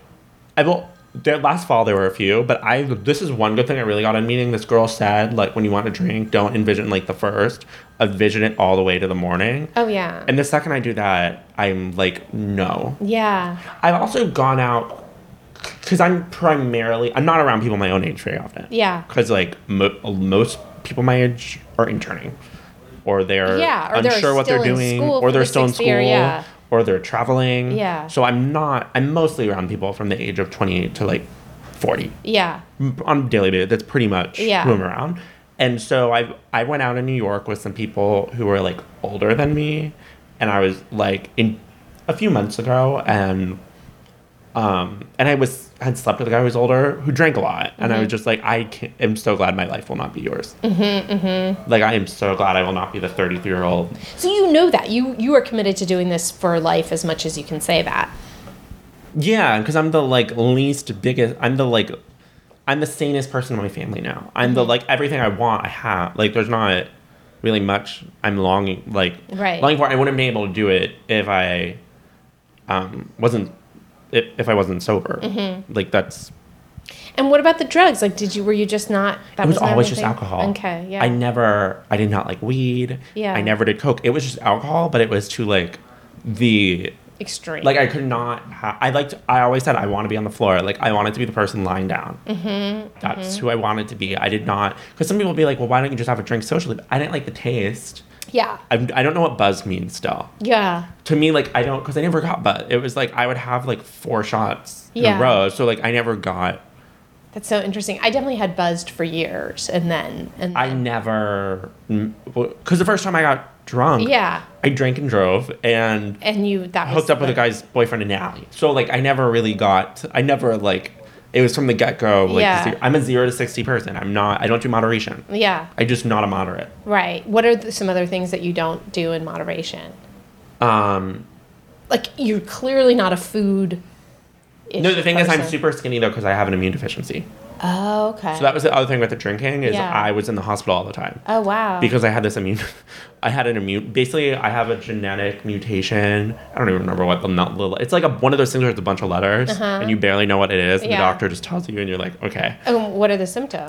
last fall there were a few, but this is one good thing I really got in meeting. This girl said, like, when you want to drink, don't envision like the first, envision it all the way to the morning. Oh yeah. And the second I do that, I'm like, no. Yeah. I've also gone out, because I'm not around people my own age very often. Yeah. Because like most people my age are interning, or they're unsure what they're doing, or they're still in school, or they're traveling. Yeah. So I'm mostly around people from the age of 28 to like 40. Yeah. On a daily basis, that's pretty much who I'm around. And so I went out in New York with some people who were like older than me, and I was like a few months ago, and I had slept with a guy who was older who drank a lot. And I was just like, I'm so glad my life will not be yours. Like, I am so glad I will not be the 33-year-old. So you know that. You are committed to doing this for life as much as you can say that. Yeah, because I'm the, like, I'm the sanest person in my family now. I'm the, like, everything I want, I have. Like, there's not really much I'm longing for. I wouldn't have been able to do it if I wasn't sober. Like, that's. And what about the drugs? Like, were you just not? It was always just alcohol. Okay, yeah. I did not like weed. Yeah. I never did coke. It was just alcohol, but it was too like the extreme. Like, I could not. I always said I want to be on the floor. Like, I wanted to be the person lying down. That's who I wanted to be. I did not, because some people would be like, well, why don't you just have a drink socially? But I didn't like the taste. Yeah. I don't know what buzz means still. Yeah. To me, like, I don't, because I never got buzz. It was like I would have like 4 shots in a row. So like I never got. That's so interesting. I definitely had buzzed for years, and then. I never, because the first time I got drunk, I drank and drove, and hooked up with a guy's boyfriend in the alley. So like I never it was from the get-go, like, I'm a 0 to 60 person. I don't do moderation. Yeah. I'm just not a moderate. Right. What are some other things that you don't do in moderation? Like, you're clearly not a food issue No, the thing is, I'm person. super skinny, though, because I have an immune deficiency. Oh, okay. So that was the other thing with the drinking, is I was in the hospital all the time. Oh, wow. Because I had this basically I have a genetic mutation. I don't even remember what it's like one of those things where it's a bunch of letters, and you barely know what it is, and the doctor just tells you, and you're like, okay. What are the symptoms?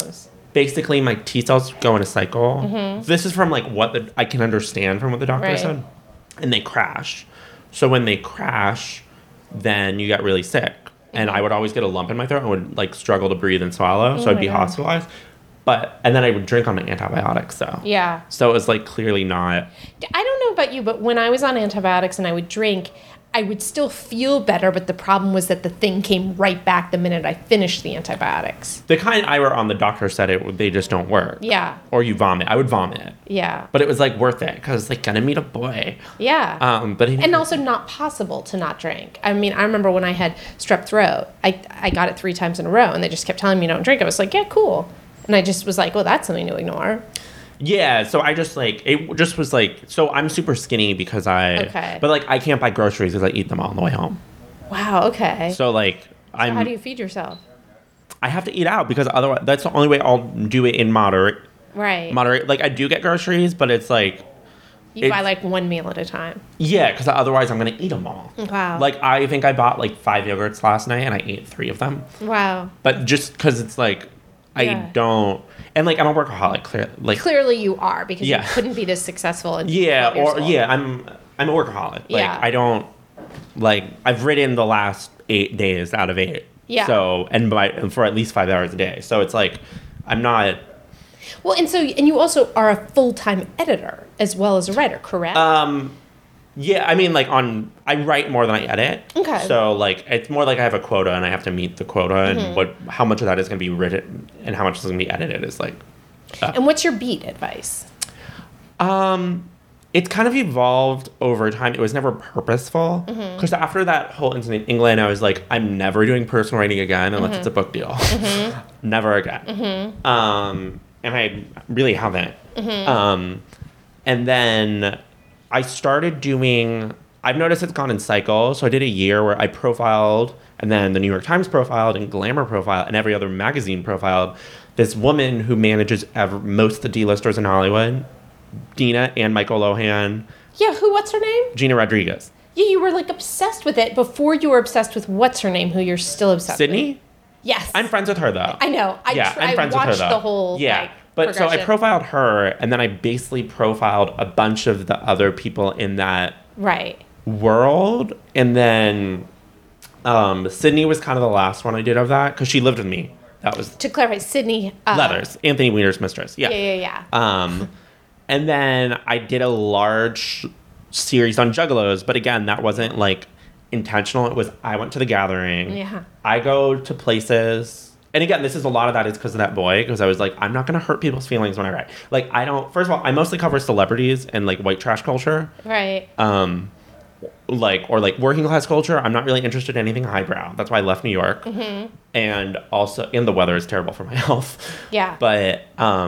basically my T cells go in a cycle. This is from like what I can understand from what the doctor Right. said, and they crash. So when they crash, then you get really sick, and I would always get a lump in my throat and would like struggle to breathe and swallow. So I'd be hospitalized. And then I would drink on the antibiotics. Yeah. So it was like clearly not. I don't know about you, but when I was on antibiotics and I would drink, I would still feel better, but the problem was that the thing came right back the minute I finished the antibiotics. The kind I were on, the doctor said they just don't work. Yeah. Or you vomit. I would vomit. Yeah. But it was like worth it because like gonna meet a boy. Yeah. But And also not possible to not drink. I mean, I remember when I had strep throat, I got it 3 times in a row and they just kept telling me don't drink. I was like, yeah, cool. And I just was like, well, that's something to ignore. yeah. So I just like it just was like so I'm super skinny because Okay. But like I can't buy groceries because I eat them all on the way home. Wow, okay. So like How do you feed yourself? I have to eat out because otherwise that's the only way I'll do it in moderate. Right. Like I do get groceries, but it's like You buy like one meal at a time. yeah, because otherwise I'm gonna eat them all. Wow. Like I think I bought like 5 yogurts last night and I ate 3 of them. Wow. But just because it's like I Yeah. don't and like I'm a workaholic. Clearly you are because Yeah. you couldn't be this successful. And Yeah, love your or soul. yeah, I'm a workaholic. Like Yeah. I don't like I've ridden the last 8 days out of 8. Yeah. So and for at least 5 hours a day. So it's like I'm not. Well, and you also are a full-time editor as well as a writer, correct? Yeah, I mean like I write more than I edit. Okay. So like it's more like I have a quota and I have to meet the quota Mm-hmm. and how much of that is going to be written and how much is going to be edited is like. And what's your beat advice? It's kind of evolved over time. It was never purposeful. Because after that whole incident in England, I was like, I'm never doing personal writing again unless it's a book deal. Never again. And I really haven't. And then I started doing, I've noticed it's gone in cycles. So I did a year where I profiled, and then the New York Times profiled, and Glamour profiled, and every other magazine profiled this woman who manages most of the D-listers in Hollywood. Dina and Michael Lohan, Yeah, what's her name? Gina Rodriguez. Yeah, you were like obsessed with it before you were obsessed with what's her name, who you're still obsessed with. Sydney? Yes. I'm friends with her though. I know. I'm friends with her watched though. the whole yeah. like, But so I progression. profiled her, and then I basically profiled a bunch of the other people in that Right. world, and then Sydney was kind of the last one I did of that because she lived with me. That was To clarify, Sydney. Leathers, Anthony Weiner's mistress. Yeah. Yeah. And then I did a large series on juggalos, but again, that wasn't like intentional. It was I went to the gathering. Yeah. I go to places. And again, this is a lot of that is because of that boy, because I was like, I'm not going to hurt people's feelings when I write. Like, I don't, first of all, I mostly cover celebrities and like white trash culture. Right. Like working class culture. I'm not really interested in anything highbrow. That's why I left New York. And also, and the weather is terrible for my health. Yeah. But,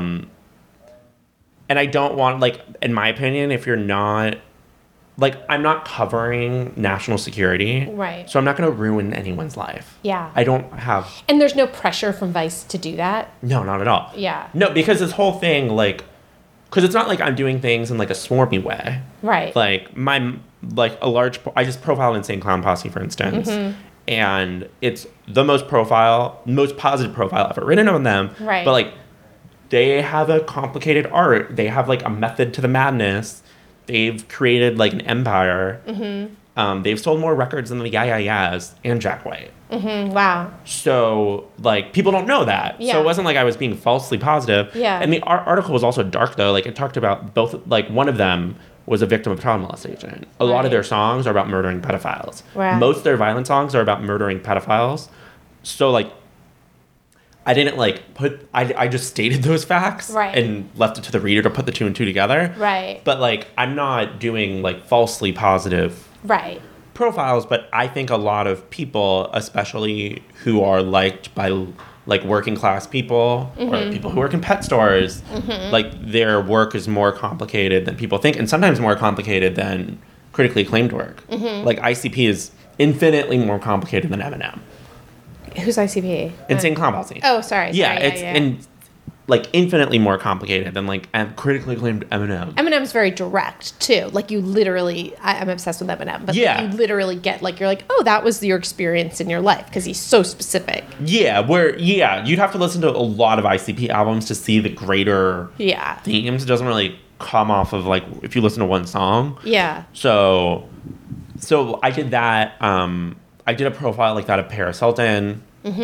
and I don't want, like, in my opinion, if you're not, like, I'm not covering national security. Right. So I'm not going to ruin anyone's life. Yeah. I don't have, And there's no pressure from Vice to do that. no, not at all. Yeah. No, because this whole thing, like, because it's not like I'm doing things in, like, a swarmy way. Right. Like, I just profiled Insane Clown Posse, for instance. And it's the most positive profile ever written on them. Right. But, like, they have a complicated art. They have, like, a method to the madness. They've created, like, an empire. They've sold more records than the Yeah Yeah Yeahs and Jack White. Wow. So, like, people don't know that. Yeah. So it wasn't like I was being falsely positive. Yeah. And the article was also dark, though. Like, it talked about both, like, one of them was a victim of child molestation. A lot Right. of their songs are about murdering pedophiles. Wow. Most of their violent songs are about murdering pedophiles. So, like, I didn't, like, I just stated those facts. Right. And left it to the reader to put the 2 and 2 together. Right. But, like, I'm not doing, like, falsely positive Right. profiles, but I think a lot of people, especially who are liked by like working class people or people who work in pet stores, like their work is more complicated than people think, and sometimes more complicated than critically acclaimed work. Like ICP is infinitely more complicated than Eminem. Who's ICP? Insane Clown Posse. Oh, sorry. Yeah, Sorry, it's and like infinitely more complicated than like critically acclaimed Eminem. Eminem's very direct too. Like you literally, I'm obsessed with Eminem, but Yeah. like, you literally get like you're like, oh, that was your experience in your life because he's so specific. Yeah, you'd have to listen to a lot of ICP albums to see the greater Yeah. themes. It doesn't really come off of like if you listen to one song. Yeah. So I did that. I did a profile like that of Paris Hilton.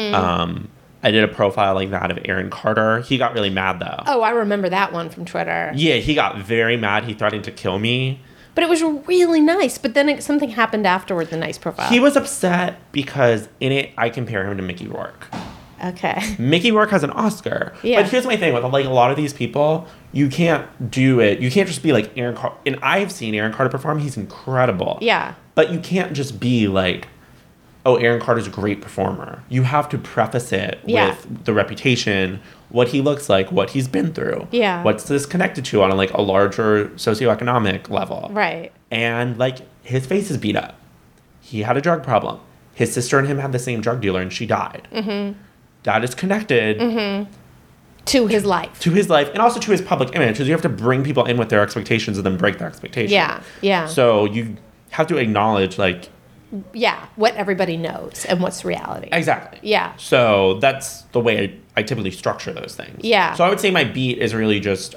I did a profile like that of Aaron Carter. He got really mad though. Oh, I remember that one from Twitter. Yeah, he got very mad. He threatened to kill me. But it was really nice. But then something happened afterward. The nice profile. He was upset because in it I compare him to Mickey Rourke. Okay. Mickey Rourke has an Oscar. Yeah. But here's my thing with like a lot of these people, you can't do it. You can't just be like Aaron Carter. And I've seen Aaron Carter perform. He's incredible. Yeah. But you can't just be like, oh, Aaron Carter's a great performer. You have to preface it with the reputation, what he looks like, what he's been through. Yeah. What's this connected to on like a larger socioeconomic level. Right. And like his face is beat up. He had a drug problem. His sister and him had the same drug dealer and she died. Mm-hmm. That is connected To his life. to his life and also to his public image because you have to bring people in with their expectations and then break their expectations. Yeah. Yeah. So you have to acknowledge like Yeah. What everybody knows and what's reality. exactly. Yeah. So that's the way I typically structure those things. Yeah. So I would say my beat is really just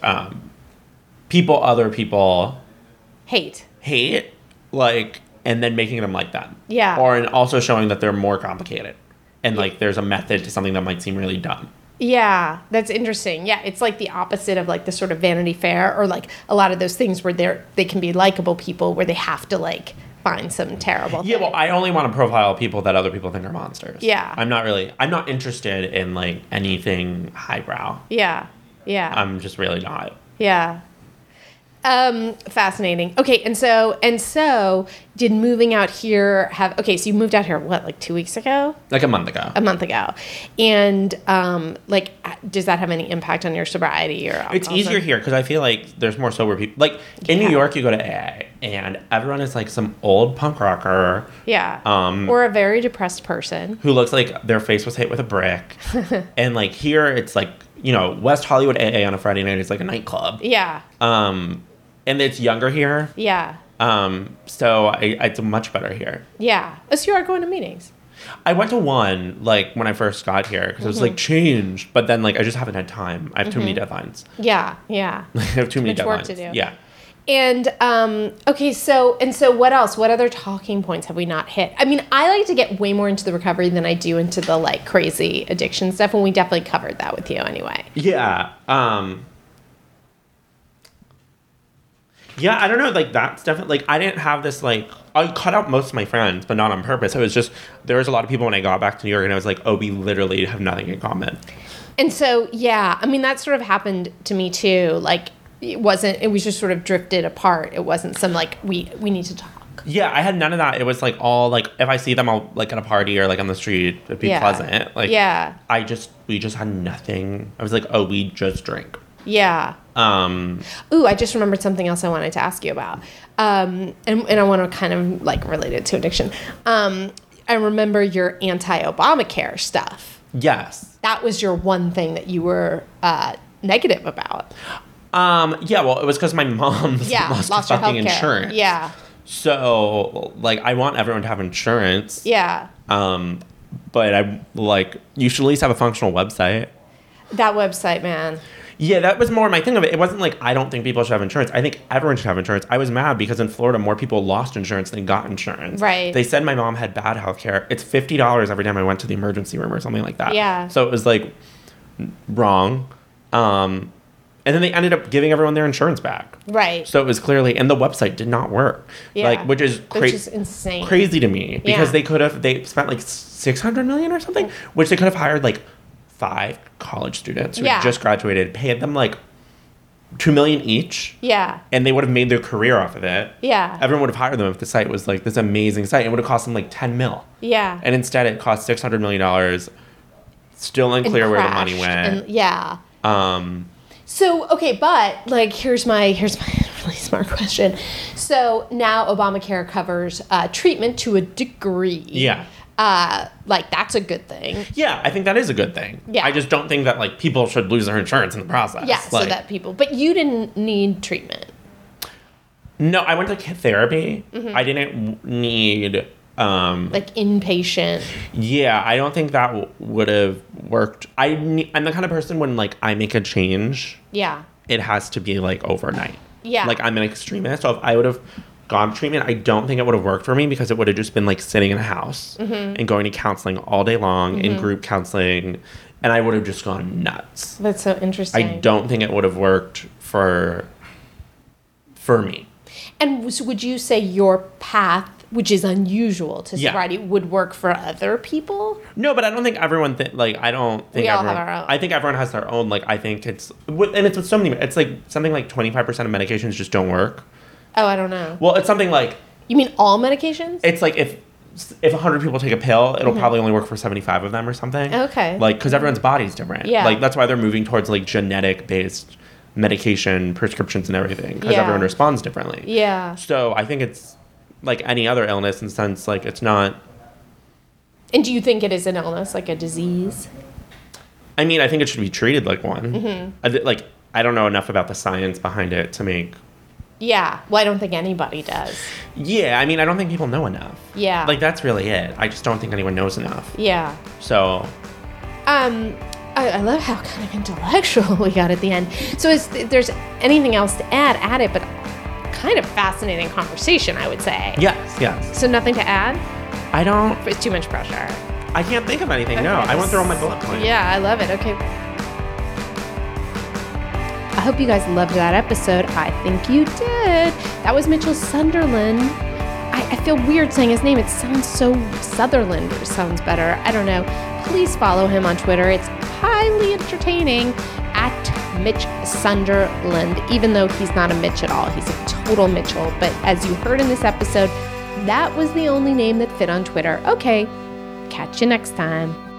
other people Hate. hate, like, and then making them like them. Yeah. Or and also showing that they're more complicated. And like there's a method to something that might seem really dumb. Yeah, that's interesting. Yeah, it's like the opposite of like the sort of Vanity Fair or like a lot of those things where they can be likable people where they have to like find some terrible Yeah, thing. well, I only want to profile people that other people think are monsters. Yeah. I'm not interested in like anything highbrow. Yeah. Yeah. I'm just really not. Yeah. Fascinating. Okay, and so did moving out here so you moved out here what, like 2 weeks ago? Like a month ago. A month ago. And like does that have any impact on your sobriety or It's alcoholism? easier here because I feel like there's more sober people. Like in Yeah. New York, you go to AA and everyone is like some old punk rocker Yeah. Or a very depressed person. who looks like their face was hit with a brick. And like here, it's like, you know, West Hollywood AA on a Friday night is like a nightclub. Yeah. And it's younger here. Yeah. So it's much better here. Yeah. Oh, so you are going to meetings. I went to one like when I first got here because it was like changed, but then like I just haven't had time. I have too many deadlines. Yeah. Yeah. I have too many Much deadlines. work to do. Yeah. And okay, so what else? What other talking points have we not hit? I mean, I like to get way more into the recovery than I do into the like crazy addiction stuff, and we definitely covered that with you anyway. Yeah. Yeah, I don't know. Like, that's definitely, like, I didn't have this, like, I cut out most of my friends, but not on purpose. It was just, there was a lot of people when I got back to New York, and I was like, oh, we literally have nothing in common. And so, yeah, I mean, that sort of happened to me too. Like, it was just sort of drifted apart. It wasn't some, like, we need to talk. Yeah, I had none of that. It was, like, all, like, if I see them, I'll, like, at a party or, like, on the street, it'd be Yeah. pleasant. Like, Yeah. we just had nothing. I was like, oh, we just drink. Yeah. Ooh, I just remembered something else I wanted to ask you about. And I want to kind of like relate it to addiction. I remember your anti-Obamacare stuff. Yes. That was your one thing that you were negative about. Yeah, well, it was because my mom lost her her fucking healthcare. insurance. Yeah. So, like, I want everyone to have insurance. Yeah. But you should at least have a functional website. That website, man. Yeah, that was more my thing of it. It wasn't like I don't think people should have insurance. I think everyone should have insurance. I was mad because in Florida, more people lost insurance than got insurance. Right. They said my mom had bad health care. It's $50 every time I went to the emergency room or something like that. Yeah. So it was like wrong. And then they ended up giving everyone their insurance back. Right. So it was clearly, and the website did not work. Yeah. Like, which is insane. crazy to me because Yeah. they spent like $600 million or something, which they could have hired like 5 college students who Yeah. had just graduated, paid them like $2 million each. Yeah. And they would have made their career off of it. Yeah. Everyone would have hired them if the site was like this amazing site. It would have cost them like $10 million. Yeah. And instead it cost $600 million. Still unclear where the money went. And, yeah. So, okay, but like here's my really smart question. So now Obamacare covers treatment to a degree. Yeah. like that's a good thing. Yeah, I think that is a good thing. Yeah. I just don't think that like people should lose their insurance in the process. Yeah, so Like, that people, but you didn't need treatment. No, I went to therapy. Mm-hmm. I didn't need. Like inpatient. Yeah, I don't think that would have worked. I'm the kind of person when like I make a change, Yeah. it has to be like overnight. Yeah. Like I'm an extremist, so if I would have gone to treatment, I don't think it would have worked for me because it would have just been like sitting in a house and going to counseling all day long in group counseling, and I would have just gone nuts. That's so interesting. I don't think it would have worked for me. And so would you say your path, which is unusual to Yeah. sobriety, would work for other people? No, but I don't think everyone. I don't think We all everyone. have our own. I think everyone has their own. Like I think it's and it's with so many. It's like something like 25% of medications just don't work. Oh, I don't know. Well, it's something like You mean all medications? it's like if 100 people take a pill, it'll probably only work for 75 of them or something. Okay. Like because everyone's body's different. Yeah. Like that's why they're moving towards like genetic based medication prescriptions and everything because Yeah. everyone responds differently. Yeah. So I think it's like any other illness in the sense like it's not. And do you think it is an illness, like a disease? I mean, I think it should be treated like one. Like, I don't know enough about the science behind it to make. Yeah. Well, I don't think anybody does. Yeah, I mean, I don't think people know enough. Yeah. Like, that's really it. I just don't think anyone knows enough. Yeah. So, I love how kind of intellectual we got at the end. So if there's anything else to add it, but kind of fascinating conversation, I would say. yes. So nothing to add? I don't. It's too much pressure. I can't think of anything. No, Okay. I went through all my bullet points. Yeah, I love it. Okay. I hope you guys loved that episode. I think you did. That was Mitchell Sunderland. I feel weird saying his name. It sounds so Sutherland or sounds better. I don't know. Please follow him on Twitter. It's highly entertaining at Mitch Sunderland, even though he's not a Mitch at all. He's a total Mitchell. But as you heard in this episode, that was the only name that fit on Twitter. Okay, catch you next time.